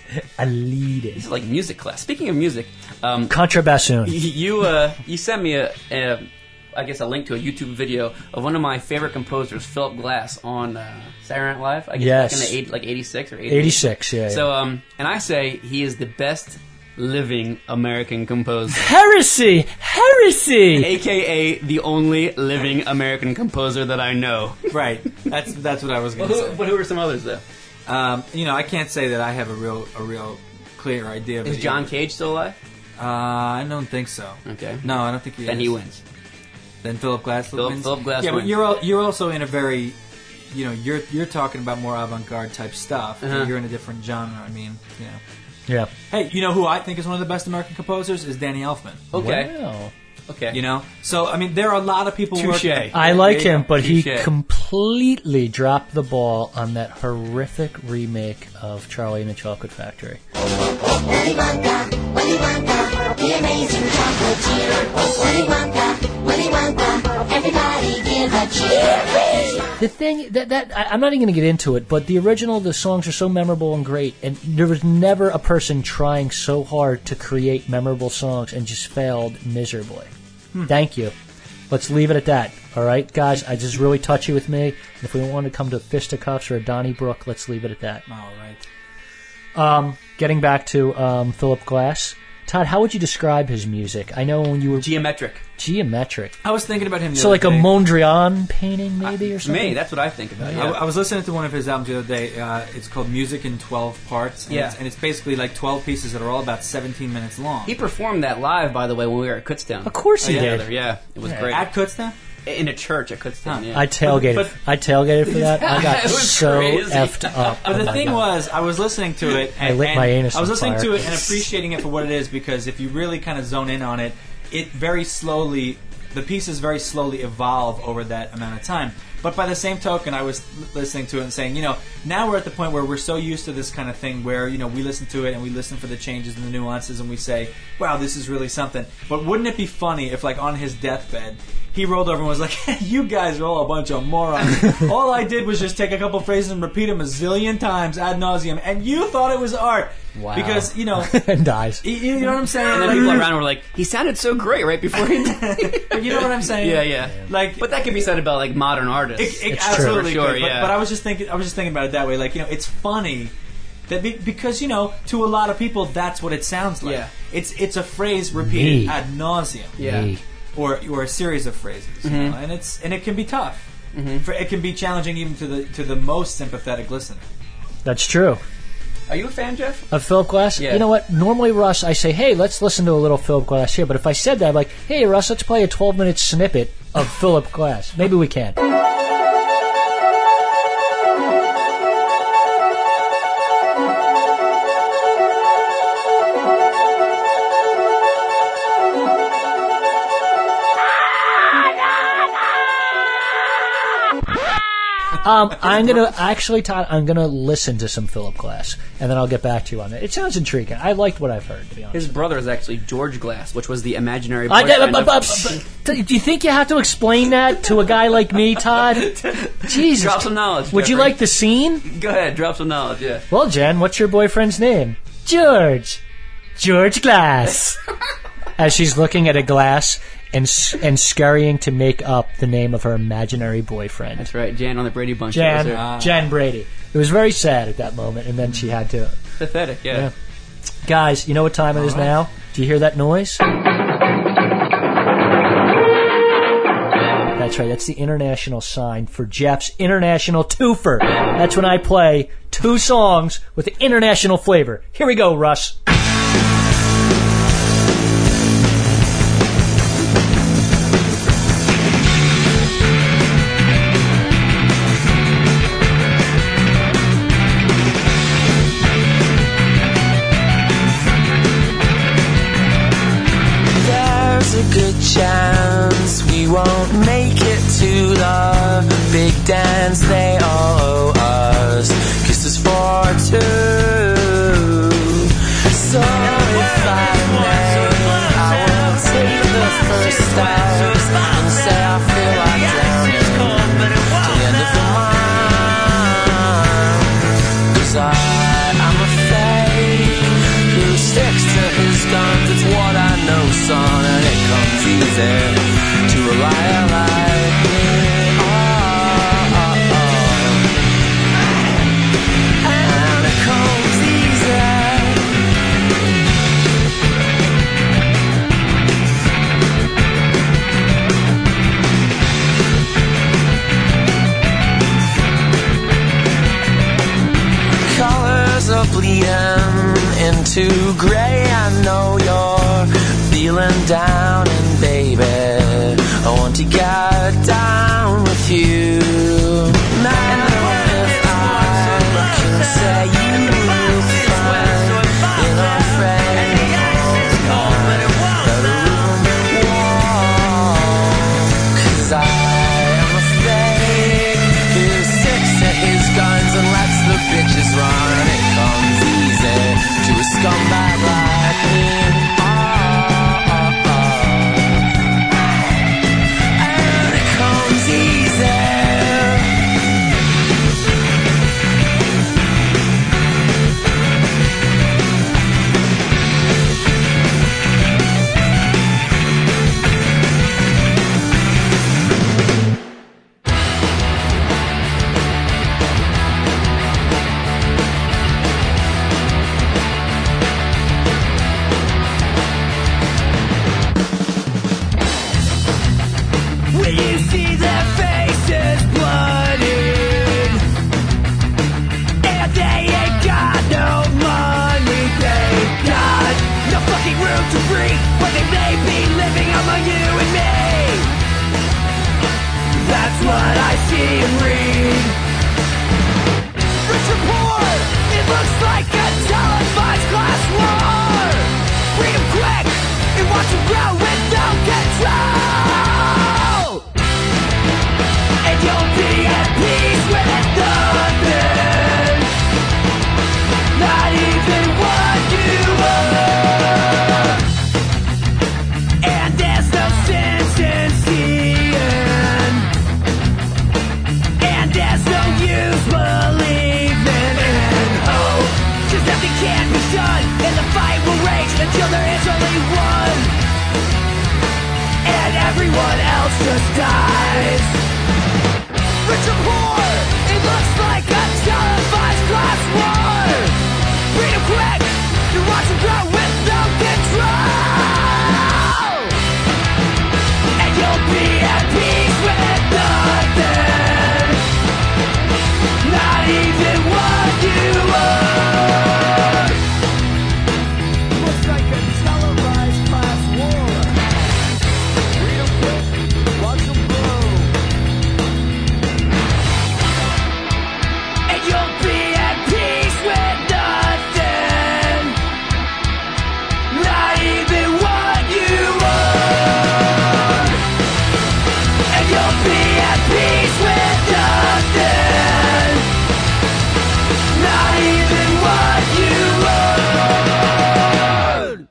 S5: A lead in.
S6: it's like music class. Speaking of music, um,
S5: Contrabassoon.
S6: you uh, you sent me a, a, I guess a link to a YouTube video of one of my favorite composers, Philip Glass, on uh, Saturday Night Live. I guess
S5: Yes.
S6: back in the eight, like eighty-six or eighty-eight.
S5: eighty-six, yeah.
S6: So, um, and I say he is the best living American composer.
S5: Heresy! Heresy!
S6: A K A the only living American composer that I know.
S7: Right. That's that's what I was
S6: Well,
S7: going to
S6: who,
S7: say.
S6: but who are some others though?
S7: Um, you know, I can't say that I have a real a real clear idea of
S6: Is
S7: it
S6: John
S7: either.
S6: Cage still alive?
S7: Uh, I don't think so.
S6: Okay.
S7: No, I don't think he
S6: Then
S7: is.
S6: he wins.
S7: Then Philip Glass
S6: Philip-
S7: wins.
S6: Philip Glass
S7: Yeah, but
S6: wins.
S7: you're al- you're also in a very, you know, you're you're talking about more avant-garde type stuff.
S6: Uh-huh.
S7: You're in a different genre. I mean, you know.
S5: Yeah.
S7: Hey, you know who I think is one of the best American composers is Danny Elfman.
S6: Okay.
S5: Wow.
S6: Okay.
S7: You know, so I mean, there are a lot of people.
S6: Touche.
S7: working-
S5: I like
S7: There you
S5: him,
S7: go.
S5: but he
S6: Touche.
S5: completely dropped the ball on that horrific remake of Charlie and the Chocolate Factory.
S12: Willy Wonka, Willy Wonka, the amazing chocolatier. Willy Wonka, Willy Wonka, everybody give a cheer.
S5: The thing that that I, I'm not even going to get into it, but the original, the songs are so memorable and great, and there was never a person trying so hard to create memorable songs and just failed miserably. Thank you. Let's leave it at that. All right, guys. I just really touchy with me. If we want to come to fisticuffs or a Donnybrook, let's leave it at that.
S7: All right.
S5: Um, getting back to um, Philip Glass, Todd, how would you describe his music? I know when you were
S6: Geometric.
S5: geometric.
S7: I was thinking about him. The
S5: So
S7: other
S5: like a
S7: day.
S5: Mondrian painting, maybe, or something.
S6: Me, that's what I think about.
S7: I,
S6: Yeah.
S7: I was listening to one of his albums the other day. Uh, it's called Music in twelve Parts. And
S6: Yeah.
S7: It's, and it's basically like twelve pieces that are all about seventeen minutes long.
S6: He performed that live, by the way, when we were at Kutztown.
S5: Of course he
S6: Together.
S5: did.
S6: Yeah, it was
S5: Yeah.
S6: great.
S7: At Kutztown?
S6: In a church at Kutztown.
S7: Huh.
S6: Yeah.
S5: I tailgated.
S7: But-
S5: I tailgated for that. I got
S6: It was
S5: so
S6: crazy.
S5: effed up.
S7: But
S5: Oh
S7: the
S5: my
S7: thing
S5: God.
S7: was, I was listening to it. And,
S5: I lit
S7: and
S5: my anus
S7: I was
S5: on
S7: listening
S5: fire.
S7: to it and appreciating it for what it is, because if you really kind of zone in on it, it very slowly, the pieces very slowly evolve over that amount of time. But by the same token, I was l- listening to it and saying, you know, now we're at the point where we're so used to this kind of thing where, you know, we listen to it and we listen for the changes and the nuances and we say, wow, this is really something. But wouldn't it be funny if, like, on his deathbed, he rolled over and was like, you guys are all a bunch of morons. All I did was just take a couple phrases and repeat them a zillion times ad nauseum, and you thought it was art.
S6: Wow.
S7: Because, you know,
S5: and dies.
S7: you, you know what I'm saying?
S6: and then
S7: Like,
S6: people around were like, he sounded so great right before he died.
S7: but you know what I'm saying?
S6: Yeah, yeah.
S7: Like,
S6: But that could be said about like modern artists.
S7: It, it
S5: It's true.
S7: absolutely
S6: For sure,
S7: could, but,
S6: yeah.
S7: but I was just thinking. I was just thinking about it that way. Like, you know, it's funny That be, because, you know, to a lot of people, that's what it sounds like.
S6: Yeah.
S7: It's it's a phrase repeated
S5: Me.
S7: ad nauseum.
S6: Yeah.
S5: Me.
S7: Or or a series of phrases. You
S6: Mhm.
S7: know? And it's and it can be tough.
S6: Mhm.
S7: For, it can be challenging even to the to the most sympathetic listener.
S5: That's true.
S6: Are you a fan, Jeff?
S5: Of Philip Glass?
S6: Yeah.
S5: You know what? Normally, Russ, I say, hey, let's listen to a little Philip Glass here. But if I said that, I'm like, hey, Russ, let's play a twelve-minute snippet of Philip Glass. Maybe we can. Um, I'm gonna actually, Todd. I'm gonna listen to some Philip Glass, and then I'll get back to you on it. It sounds intriguing. I liked what I've heard, to be honest.
S6: His brother is actually George Glass, which was the imaginary
S5: I,
S6: boyfriend
S5: uh,
S6: of-
S5: uh, uh, uh, do you think you have to explain that to a guy like me, Todd? Jesus.
S6: Drop some knowledge,
S5: Would you
S6: Jeffrey.
S5: like the scene?
S6: Go ahead, drop some knowledge, yeah.
S5: Well, Jen, what's your boyfriend's name? George. George Glass. As she's looking at a glass and s- and scurrying to make up the name of her imaginary boyfriend.
S6: That's right, Jan on the Brady Bunch.
S5: Jan,
S6: That was her.
S5: Jan Brady. It was very sad at that moment, and then she had to.
S6: Pathetic, yeah.
S5: Yeah. Guys, you know what time it is now? Do you hear that noise? That's right, that's the international sign for Jeff's international twofer. That's when I play two songs with international flavor. Here we go, Russ.
S10: There's a good chance we won't make it to the big dance they all owe us. Kisses for two. So if I may, I will take the first steps and say I feel like drowning till the end of the month. 'Cause I, I'm a fake who sticks to his guns. It's what I know, son, and it comes easy to a liar like me. Oh, oh, oh. And it comes easy. Colors are bleeding into gray. I know you're feeling down, and baby, I want to get down with you. Man, if I can say you find in a frame better room wall. 'Cause I am a fake who sticks to his guns and lets the bitches run. And it comes easy to a scumbag like me. Oh, oh, oh. And it comes easy. When you see their faces bloodied, and they ain't got no money, they got no fucking room to breathe, but they may be living among you and me. That's what I see and read. Rich or poor, it looks like a televised class war. Read 'em quick and watch 'em grow without control. And you'll be at peace with nothing, not even what you are. And there's no sense in seeing, and there's no use believing in hope. 'Cause nothing can be done, and the fight will rage until there is only one, and everyone else just dies. Rich or poor, it looks like a televised class war.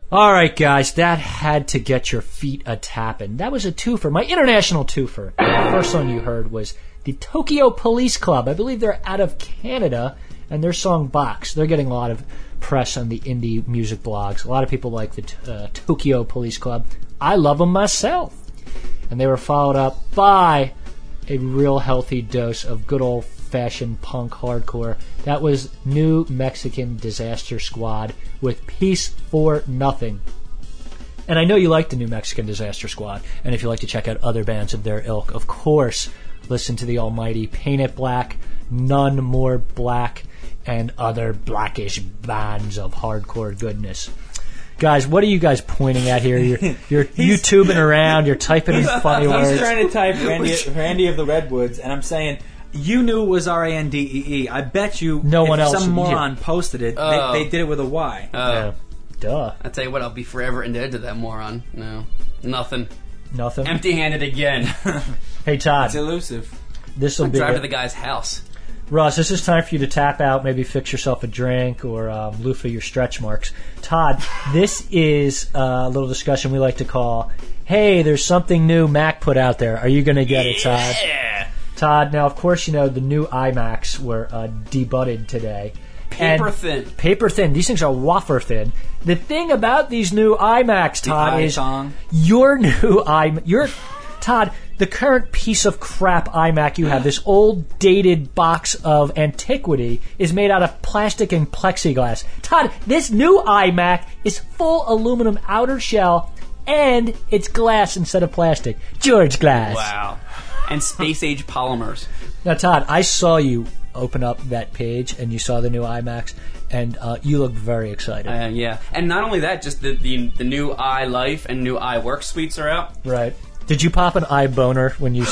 S5: All right, guys, that had to get your feet a tapping. That was a twofer, my international twofer. The first song you heard was the Tokyo Police Club. I believe they're out of Canada, and their song Box. They're getting a lot of press on the indie music blogs. A lot of people like the uh, Tokyo Police Club. I love them myself. And they were followed up by a real healthy dose of good old-fashioned punk hardcore. That was New Mexican Disaster Squad with Peace for Nothing. And I know you like the New Mexican Disaster Squad, and if you like to check out other bands of their ilk, of course, listen to the almighty Paint It Black, None More Black, and other blackish bands of hardcore goodness. Guys, what are you guys pointing at here? You're, you're YouTubing around, you're typing in funny words.
S7: He's trying to type Randy, Randy of the Redwoods, and I'm saying, you knew it was R A N D E E. I bet you
S5: no
S7: if
S5: one else
S7: some moron
S5: yeah.
S7: posted it,
S6: Oh.
S7: they, they did it with a Y.
S6: Oh.
S5: Yeah. Duh.
S6: I tell you what, I'll be forever indebted to that moron. No, nothing.
S5: Nothing?
S6: Empty-handed again.
S5: Hey, Todd.
S7: It's elusive.
S5: This will
S6: I'll
S5: be
S6: drive
S5: it.
S6: to the guy's house.
S5: Russ, this is time for you to tap out, maybe fix yourself a drink or um, loofah your stretch marks. Todd, this is a little discussion we like to call, hey, there's something new Mac put out there. Are you going to get it, Todd?
S6: Yeah.
S5: Todd, now, of course, you know the new iMacs were uh, debudded today.
S6: Paper
S5: And
S6: thin.
S5: Paper thin. These things are wafer thin. The thing about these new iMacs, Todd, is
S7: iSong.
S5: your new iMac. Your Todd, the current piece of crap iMac you have, this old dated box of antiquity, is made out of plastic and plexiglass. Todd, this new iMac is full aluminum outer shell, and it's glass instead of plastic. George Glass.
S6: Wow. And space-age polymers.
S5: Now, Todd, I saw you open up that page, and you saw the new iMacs, and uh, you look very excited.
S6: Uh, yeah. And not only that, just the, the, the new iLife and new iWork suites are out.
S5: Right. Did you pop an iBoner when you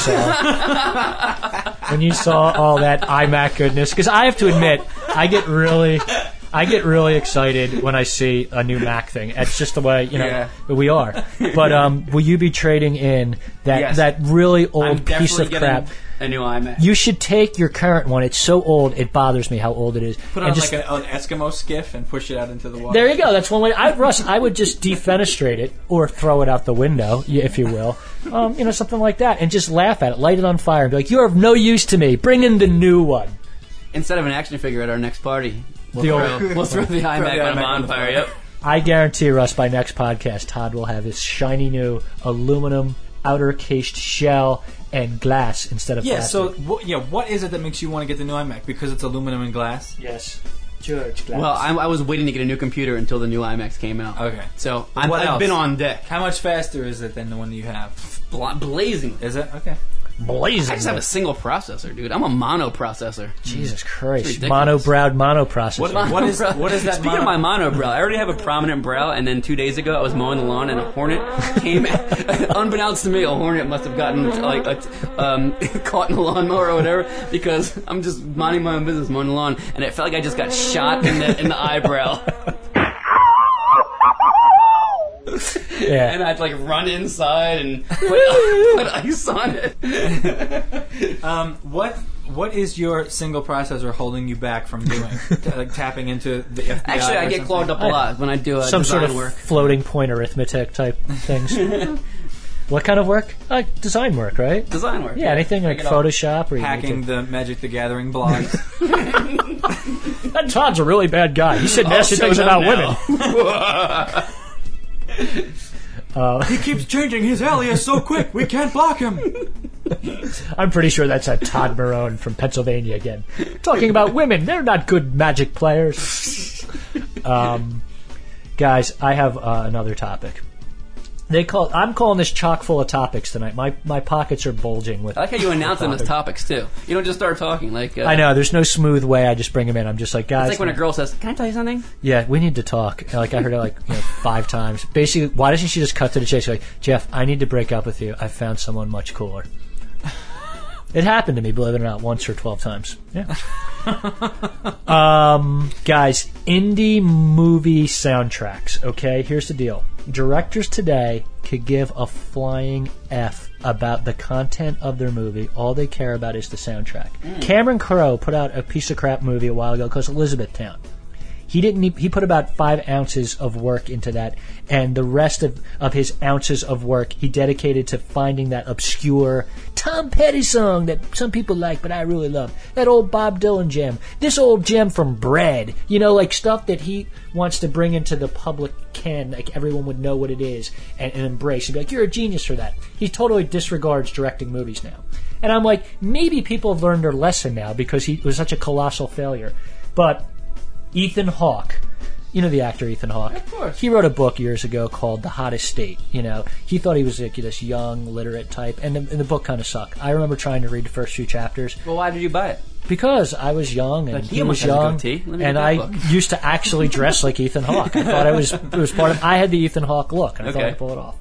S5: saw when you saw all that iMac goodness? Because I have to admit, I get really, I get really excited when I see a new Mac thing. It's just the way you know
S6: Yeah.
S5: we are. But um, will you be trading in that
S6: Yes.
S5: that really old
S6: I'm
S5: piece
S6: definitely
S5: of
S6: getting
S5: crap?
S6: a new iMac.
S5: You should take your current one. It's so old, it bothers me how old it is.
S7: Put
S5: And
S7: on
S5: just-
S7: like an, an Eskimo skiff and push it out into the water.
S5: There you go. That's one way. I, Russ, I would just defenestrate it or throw it out the window, y- if you will. Um, you know, something like that, and just laugh at it, light it on fire, and be like, "You're of no use to me. Bring in the new one."
S6: Instead of an action figure at our next party, we'll,
S5: The
S6: throw,
S5: old-
S6: we'll throw the iMac
S7: the
S6: on a
S7: iMac on the
S6: bonfire.
S7: fire.
S6: Yep.
S5: I guarantee, Russ, by next podcast, Todd will have his shiny new aluminum outer cased shell and glass instead of
S7: Yeah.
S5: plastic.
S7: So, wh- yeah, what is it that makes you want to get the new iMac? Because it's aluminum and glass.
S5: yes, George glass.
S6: Well, I, I was waiting to get a new computer until the new iMacs came out.
S7: Okay.
S6: So I'm,
S7: What
S6: I've
S7: else?
S6: been on deck.
S7: How much faster is it than the one that you have?
S6: Bla- blazing.
S7: Is it? Okay.
S5: blazing.
S6: I just have a single processor, dude. I'm a mono processor.
S5: Jesus Christ,
S6: ridiculous.
S5: mono-browed mono processor.
S7: What- what is- what is that
S6: Speaking
S7: mono-
S6: of my mono brow, I already have a prominent brow, and then two days ago I was mowing the lawn and a hornet came. Unbeknownst to me, a hornet must have gotten like a, um, caught in the lawnmower or whatever because I'm just minding my own business mowing the lawn, and it felt like I just got shot in the in the eyebrow.
S5: Yeah.
S6: And I'd like run inside and put, put ice on it.
S7: Um, what What is your single processor holding you back from doing? T- like tapping into the F B I?
S6: Actually,
S7: or
S6: I get
S7: something?
S6: clogged up a lot when I do uh,
S5: Some
S6: design
S5: sort of
S6: work.
S5: floating point arithmetic type things. What kind of work? Like design work, right?
S6: Design work.
S5: Yeah, anything like
S6: I get all-
S5: Photoshop or you
S7: Hacking
S5: need
S7: the Magic the Gathering blogs.
S5: to- That Todd's a really bad guy. He said nasty
S6: show
S5: things
S6: them
S5: about
S6: now.
S5: women. Uh,
S7: He keeps changing his alias so quick, we can't block him.
S5: I'm pretty sure that's a Todd Marone from Pennsylvania again. Talking about women. They're not good Magic players. Um, guys, I have uh, another topic. They call. I'm calling this chock full of topics tonight. My my pockets are bulging with.
S6: I like how you announce them as
S5: topics.
S6: topics too. You don't just start talking like. Uh,
S5: I know. There's no smooth way. I just bring them in. I'm just like, guys.
S6: It's like when a girl says, "Can I tell you something?"
S5: Yeah, we need to talk. And, like I heard it like you know, five times. Basically, why doesn't she just cut to the chase? Like, Jeff, I need to break up with you. I found someone much cooler. It happened to me, believe it or not, once or twelve times. Yeah. um, guys, indie movie soundtracks. Okay, here's the deal. Directors today could give a flying F about the content of their movie. All they care about is the soundtrack. Mm. Cameron Crowe put out a piece of crap movie a while ago called Elizabethtown. He He didn't. He put about five ounces of work into that, and the rest of, of his ounces of work he dedicated to finding that obscure Tom Petty song that some people like, but I really love. That old Bob Dylan gem. This old gem from Bread. You know, like stuff that he wants to bring into the public ken, like everyone would know what it is and, and embrace. And be like, you're a genius for that. He totally disregards directing movies now. And I'm like, maybe people have learned their lesson now because he was such a colossal failure. But Ethan Hawke, you know the actor Ethan Hawke?
S6: Of course.
S5: He wrote a book years ago called The Hottest State. You know, he thought he was like this young, literate type, and the, and the book kind of sucked. I remember trying to read the first few chapters.
S6: Well, why did you buy it?
S5: Because I was young and
S6: Like, he
S5: he was
S6: almost has a
S5: young,
S6: goatee. Let me
S5: and
S6: get that
S5: I
S6: book.
S5: used to actually dress like Ethan Hawke. I thought I was it was part of. I had the Ethan Hawke look, and I thought
S6: Okay.
S5: I could pull it off.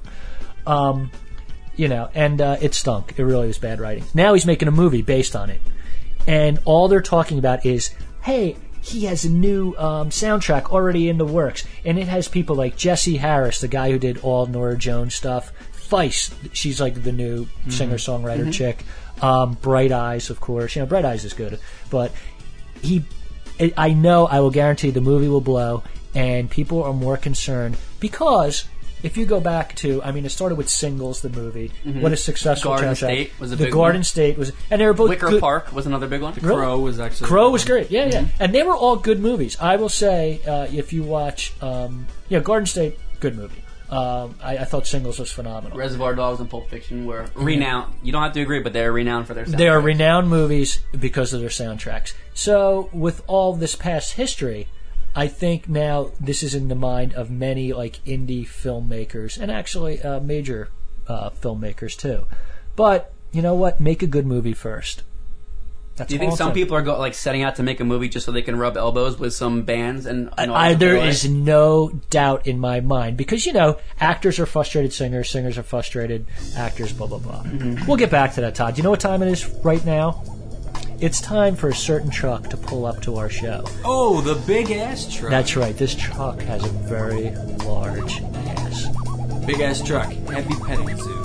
S5: Um, you know, and uh, it stunk. It really was bad writing. Now he's making a movie based on it, and all they're talking about is, hey, he has a new um, soundtrack already in the works, and it has people like Jesse Harris, the guy who did all Nora Jones stuff. Feist, she's like the new
S6: Mm-hmm.
S5: singer-songwriter
S6: Mhm.
S5: chick. Um, Bright Eyes, of course. You know, Bright Eyes is good, but he, I I know, I will guarantee the movie will blow, and people are more concerned because if you go back to, I mean, it started with Singles, the movie.
S6: Mhm.
S5: What a successful
S6: Garden
S5: soundtrack.
S6: State was a
S5: the
S6: big
S5: Garden
S6: one.
S5: State was, and they were both
S6: Wicker
S5: good.
S6: Park was another big one.
S7: The
S5: Really?
S7: Crow was actually
S5: Crow was great, yeah, yeah,
S6: Mhm.
S5: and they were all good movies. I will say, uh, if you watch, um, yeah, Garden State, good movie. Um, I, I thought Singles was phenomenal.
S6: Reservoir Dogs and Pulp Fiction were renowned. You don't have to agree, but they're renowned for their soundtracks.
S5: They are renowned movies because of their soundtracks. So, with all this past history, I think now this is in the mind of many like indie filmmakers and actually uh, major uh, filmmakers too. But you know what? Make a good movie first. That's
S6: Do you think
S5: all
S6: some
S5: I'm saying.
S6: people are go, like setting out to make a movie just so they can rub elbows with some bands and? and
S5: I,
S6: artists
S5: there
S6: of their
S5: is
S6: life?
S5: no doubt in my mind because you know actors are frustrated singers, singers are frustrated actors, blah blah blah.
S6: Mm-hmm.
S5: We'll get back to that, Todd. Do you know what time it is right now? It's time for a certain truck to pull up to our show.
S7: Oh, the big ass truck.
S5: That's right. This truck has a very large ass.
S7: Big ass truck. Heavy petting zoo.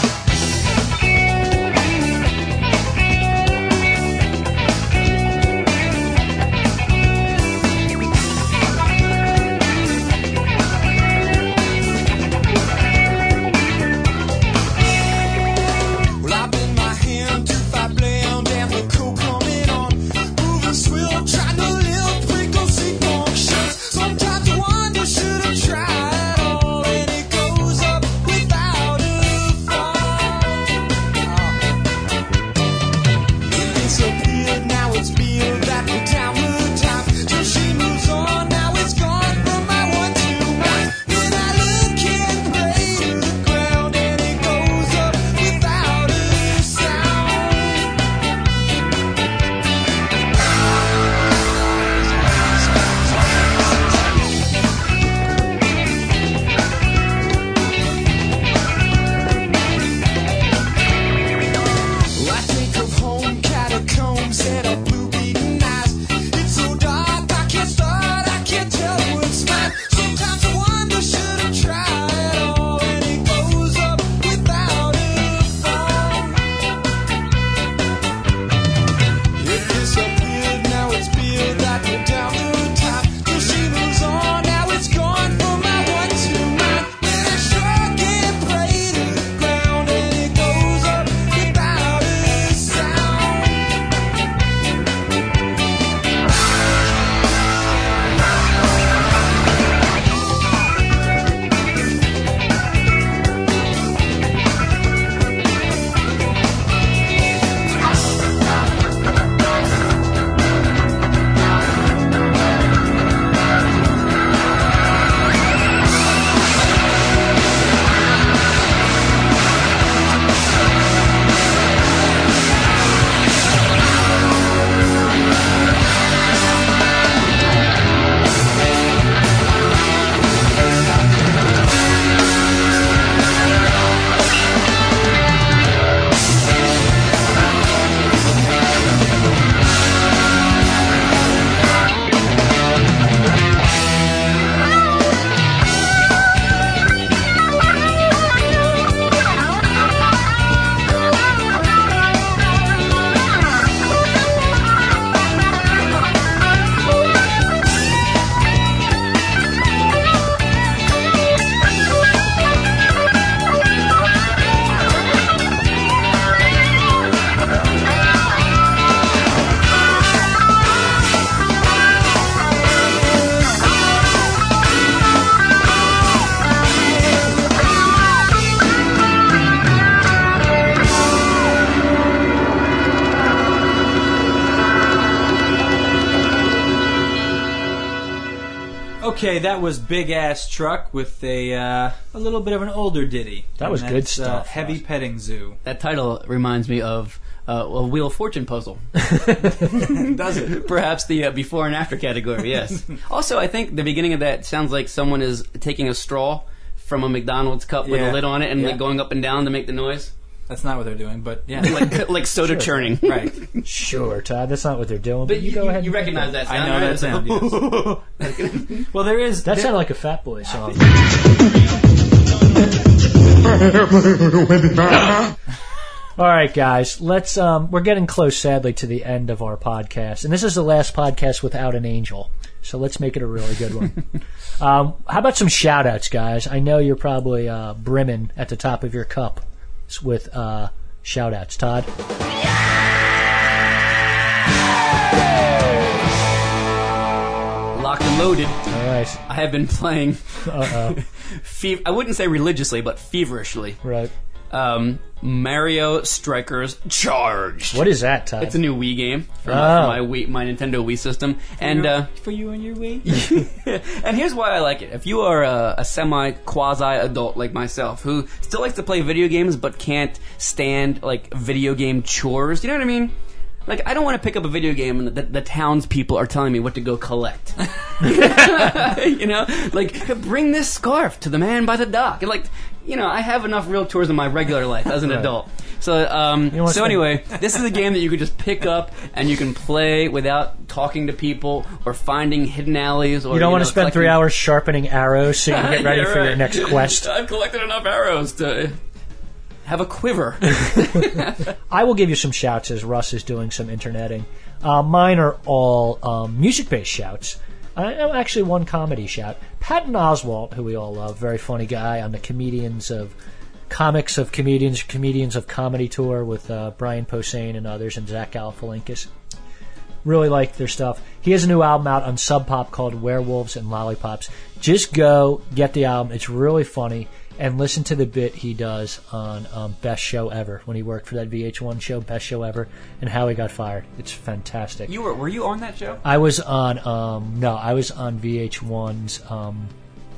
S8: Well, I bend my hand to five blend and the cool coming on. Moving swill, trying to live, prickle, seek functions. Sometimes I wonder, should I try it all? And it goes up without a
S7: Okay, that was Big Ass Truck with a uh, a little bit of an older ditty.
S5: That
S7: And
S5: was good
S7: that's,
S5: stuff.
S7: Uh, Heavy Petting Zoo.
S6: That title reminds me of uh, a Wheel of Fortune puzzle.
S7: Does it?
S6: Perhaps the uh, before and after category, yes. Also, I think the beginning of that sounds like someone is taking a straw from a McDonald's cup with
S7: Yeah.
S6: a lid on it and
S7: Yeah.
S6: like going up and down to make the noise.
S7: That's not what they're doing, but yeah.
S6: like, like soda
S5: Sure.
S6: churning.
S7: Right.
S5: Sure, Todd. That's not what they're doing. But,
S6: But
S5: you,
S6: you,
S5: go
S6: you,
S5: ahead.
S6: you
S5: and
S6: recognize that sound,
S7: I know
S6: right?
S7: that sound, yes. Well, there is...
S5: That
S7: there-
S5: sounded like a Fat Boy song. All right, guys. Let's. Um, we're getting close, sadly, to the end of our podcast, and this is the last podcast without an angel. So let's make it a really good one. um, how about some shout-outs, guys? I know you're probably uh, brimming at the top of your cup with uh, shout-outs. Todd?
S6: Locked and loaded.
S5: All right.
S6: I have been playing.
S5: Uh-oh.
S6: Fe- I wouldn't say religiously, but feverishly.
S5: Right.
S6: Um, Mario Strikers Charged.
S5: What is that, Todd?
S6: It's a new Wii game for,
S5: Oh.
S6: my, for my Wii, my Nintendo Wii system, and
S7: your-
S6: uh,
S7: for you and your Wii.
S6: and here's why I like it. If you are a, a semi quasi adult like myself who still likes to play video games but can't stand like video game chores, you know what I mean? Like, I don't want to pick up a video game and the, the townspeople are telling me what to go collect. You know? Like, bring this scarf to the man by the dock. And like, you know, I have enough real chores in my regular life as an
S5: Right.
S6: adult. So, um,
S5: know what's
S6: so
S5: funny?
S6: anyway, this is a game that you could just pick up and you can play without talking to people or finding hidden alleys. Or
S5: You don't want
S6: know,
S5: to spend three
S6: collecting-
S5: hours sharpening arrows so you can get ready
S6: Yeah,
S5: for your
S6: right.
S5: next quest.
S6: I've collected enough arrows to have a quiver.
S5: I will give you some shouts as Russ is doing some interneting. Uh, mine are all um, music-based shouts. I know actually one comedy shout. Patton Oswalt, who we all love, very funny guy on the Comedians of Comics of Comedians, Comedians of Comedy tour with uh, Brian Posehn and others and Zach Galifianakis. Really like their stuff. He has a new album out on Sub Pop called Werewolves and Lollipops. Just go get the album. It's really funny. And listen to the bit he does on um, Best Show Ever when he worked for that V H one show, Best Show Ever, and how he got fired. It's fantastic.
S6: You were were you on that show?
S5: I was on um, no, I was on V H one's um,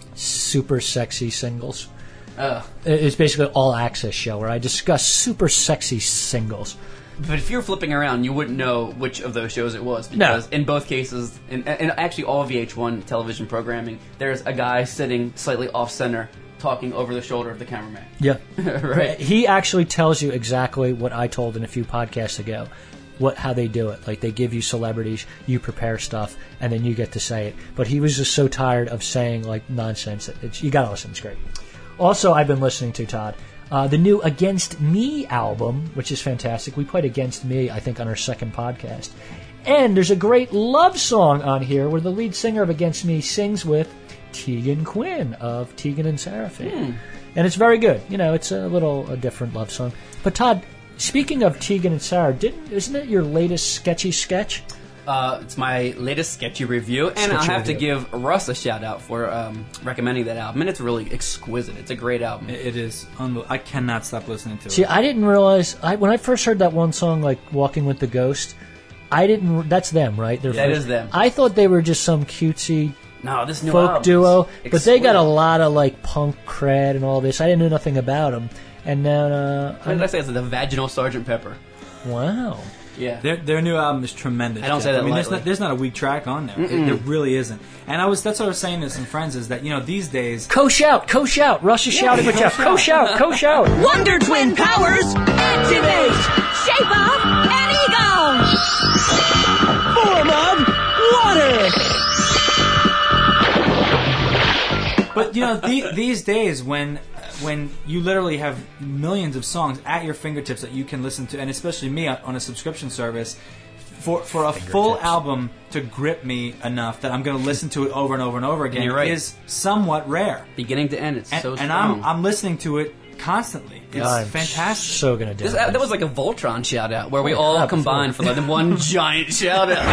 S5: Super Sexy Singles.
S6: Uh,
S5: It's basically an all access show where I discuss super sexy singles.
S6: but if you're flipping around, you wouldn't know which of those shows it was because in both cases, in, and actually all V H one television programming, there's a guy sitting slightly off center talking over the shoulder of the cameraman.
S5: Yeah.
S6: Right.
S5: He actually tells you exactly what I told in a few podcasts ago. What how they do it. Like they give you celebrities, you prepare stuff, and then you get to say it. But he was just so tired of saying like nonsense that it's, you gotta listen, it's great. Also, I've been listening to Todd. Uh, the new Against Me album, which is fantastic. We played Against Me, I think, on our second podcast. And there's a great love song on here where the lead singer of Against Me sings with Tegan Quinn of Tegan and Seraphine. And it's very good. You know, it's a little a different love song. But Todd, speaking of Tegan and Sarah, didn't isn't it your latest sketchy sketch?
S6: Uh, it's my latest sketchy review, and
S5: Sketchy
S6: I'll have
S5: review.
S6: to give Russ a shout out for um, recommending that album. And it's really exquisite. It's a great album.
S7: It is. Unbel- I cannot stop listening to
S5: See,
S7: it.
S5: I didn't realize I, when I first heard that one song, like "Walking with the Ghost." I didn't. That's them, right? They're
S6: That
S5: first-
S6: is them.
S5: I thought they were just some cutesy
S6: No, this new
S5: folk
S6: album
S5: duo,
S6: is
S5: but they got a
S6: exquisite.
S5: lot of like punk cred and all this. I didn't know nothing about them, and then uh,
S6: What did I say? It's the Vaginal Sergeant Pepper.
S5: wow.
S6: Yeah.
S7: Their their new album is tremendous.
S6: I don't
S7: Jeff.
S6: say that
S7: I mean, there's
S6: lightly.
S7: not, there's not a weak track on there. It, there really isn't. And I was that's what I was saying to some friends is that you know these days
S5: Co shout, co shout. Russ is shouting with Jeff. Co shout, co shout.
S13: Wonder Twin powers activate! Shape up and ego! Form of water!
S7: But you know, the, these days when when you literally have millions of songs at your fingertips that you can listen to, and especially me on, on a subscription service, for for a full album to grip me enough that I'm going to listen to it over and over and over again
S6: You're right.
S7: is somewhat rare.
S6: Beginning to end, it's
S7: And,
S6: so
S7: and
S6: strong.
S7: I'm I'm listening to it constantly. It's
S5: I'm
S7: fantastic.
S5: So gonna do
S6: This,
S5: it.
S6: uh, that was like a Voltron shout out where we
S5: Oh,
S6: all
S5: crap,
S6: combined for like the one giant shout out.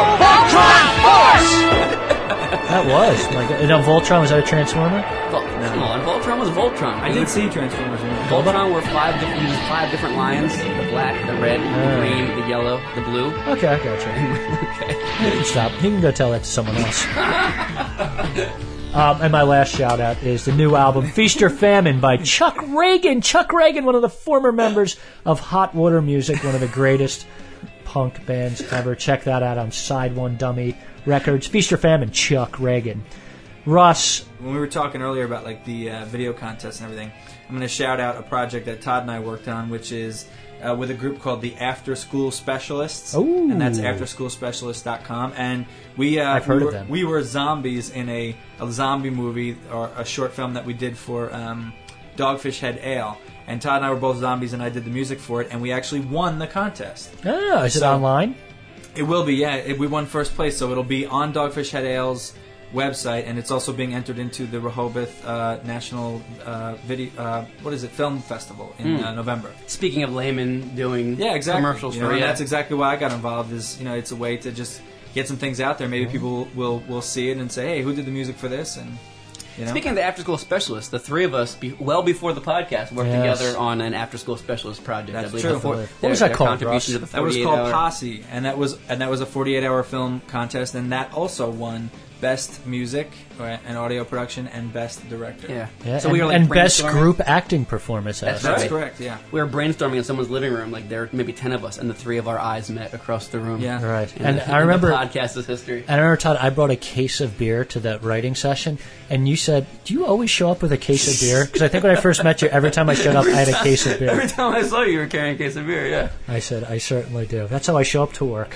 S5: That was. Like, and now Voltron, was that a Transformer?
S6: Vol- Come on, Voltron was Voltron.
S7: I did see Transformers. In there.
S6: Voltron were five different, used five different lions: the black, the red, the
S5: Oh.
S6: green, the yellow, the blue.
S5: Okay, I gotcha.
S6: Okay.
S5: You can stop. You can go tell that to someone else. Um, and my last shout out is the new album Feast or Famine by Chuck Reagan. Chuck Reagan, one of the former members of Hot Water Music, one of the greatest punk bands ever. Check that out on Side One Dummy Records. Feast or Famine, Chuck Reagan. Russ.
S7: When we were talking earlier about like the uh, video contest and everything, I'm going to shout out a project that Todd and I worked on, which is uh, with a group called the After School Specialists.
S5: Ooh.
S7: And that's after school specialists dot com. And we, uh,
S5: I've heard
S7: we were,
S5: of them.
S7: We were zombies in a, a zombie movie or a short film that we did for um, Dogfish Head Ale. And Todd and I were both zombies, and I did the music for it, and we actually won the contest.
S5: Oh, is it
S7: So-
S5: online?
S7: It will be, yeah. It, we won first place, so it'll be on Dogfish Head Ale's website, and it's also being entered into the Rehoboth uh, National uh, Video, uh, what is it, Film Festival in
S6: Mm.
S7: uh, November.
S6: Speaking of laymen doing
S7: Yeah, exactly.
S6: commercials
S7: You know,
S6: for
S7: and
S6: yeah.
S7: that's exactly why I got involved. Is you know, it's a way to just get some things out there. Maybe people will will see it and say, "Hey, who did the music for this?" And you know,
S6: Speaking of the after school specialists, the three of us, be, well before the podcast, worked
S7: Yes.
S6: together on an after school specialist project.
S7: That's
S6: I believe
S7: true.
S6: before,
S7: What
S6: their-
S7: was that
S6: their
S7: called,
S6: Contribution to the
S7: That was
S6: forty-eight
S7: called
S6: hour.
S7: Posse, and that was and that was a forty-eight hour film contest, and that also won Best Music uh, and Audio Production and Best Director.
S6: Yeah.
S5: Yeah,
S6: So
S5: and,
S6: we were like
S5: and best
S6: brainstorming.
S5: group acting performance.
S6: That's,
S5: actually.
S6: right.
S7: correct, yeah.
S6: We were brainstorming in someone's living room, like there were maybe ten of us, and the three of our eyes met across the room.
S7: Yeah.
S5: Right.
S6: And,
S5: And
S6: the,
S5: I remember-
S6: the podcast's history.
S5: And I remember, Todd, I brought a case of beer to the writing session, and you said, "Do you always show up with a case of beer?" Because I think when I first met you, every time I showed up, I had a case of beer.
S6: Every time I saw you, you were carrying a case of beer. Yeah.
S5: I said, "I certainly do. That's how I show up to work."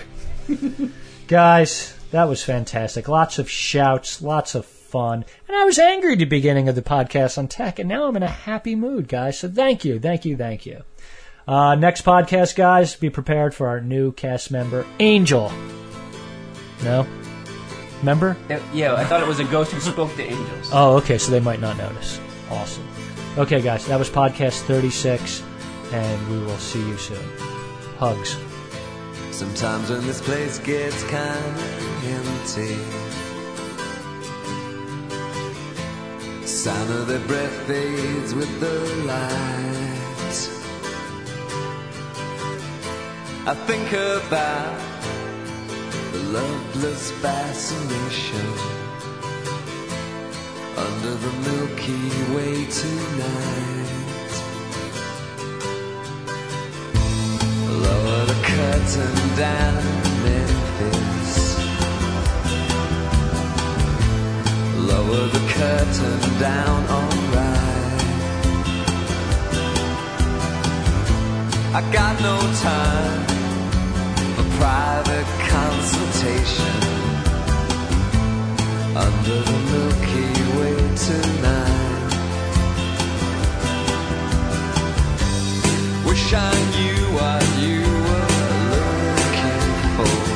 S5: Guys, that was fantastic. Lots of shouts, lots of fun. And I was angry at the beginning of the podcast on tech, and now I'm in a happy mood, guys. So thank you, thank you, thank you. Uh, next podcast, guys, be prepared for our new cast member, Angel. No? Remember?
S6: Yeah, I thought it was a ghost who spoke to angels.
S5: Oh, okay, so they might not notice. Awesome. Okay, guys, that was podcast thirty-six, and we will see you soon. Hugs.
S8: Sometimes when this place gets kinda empty, sound of their breath fades with the light. I think about the loveless fascination under the Milky Way tonight. Lower the curtain down in Memphis. Lower the curtain down, alright. I got no time for private consultation under the Milky Way tonight. Wish I knew what you were looking for.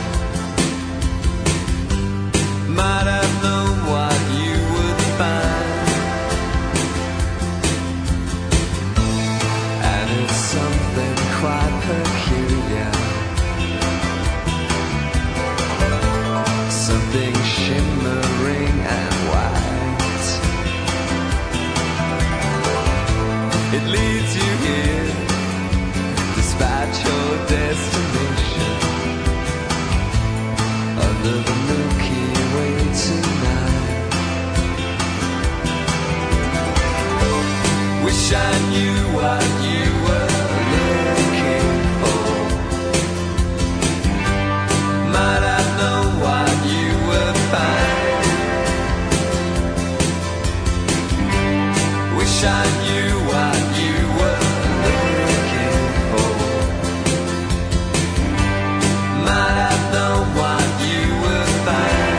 S8: Might have known what you would find. And it's something quite peculiar, something shimmering and white. It leads you here despite your destination under the Milky Way tonight. Wish I knew what you were looking for. Might have known what you would find. Wish I knew what you were looking for. Might have known what you would find.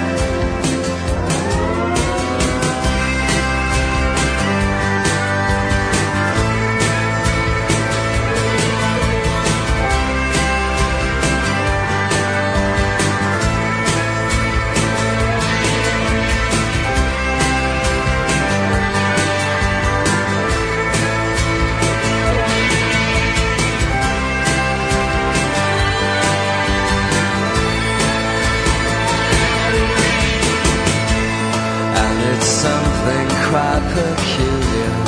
S8: And it's something quite peculiar,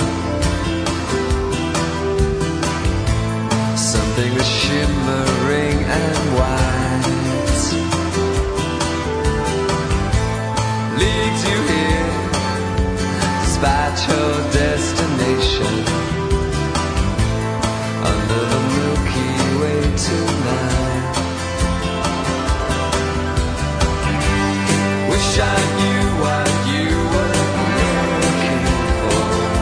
S8: something that's shimmering and white. Leads you Wish I knew what you were looking for.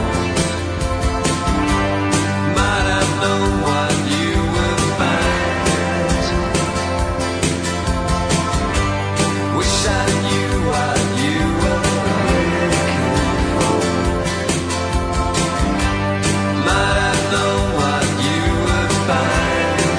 S8: Might have known what you would find. Wish I knew what you were looking for. Might have known what you would find.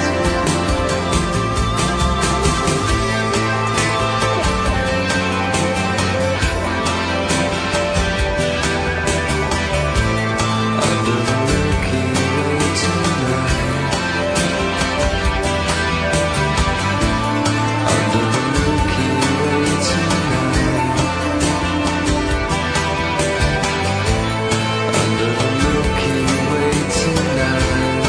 S8: Under the Milky Way tonight. Under the Milky Way tonight. Under the Milky Way tonight.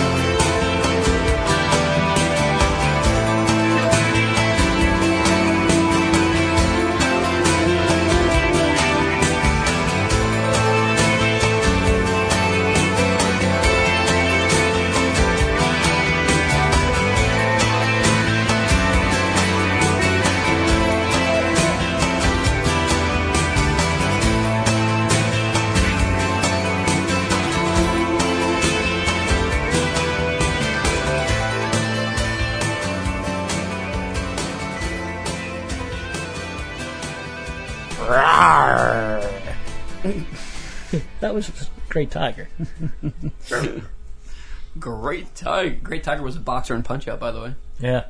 S5: That was Great Tiger.
S6: Great Tiger. Great Tiger was a boxer in Punch Out, by the way.
S5: Yeah.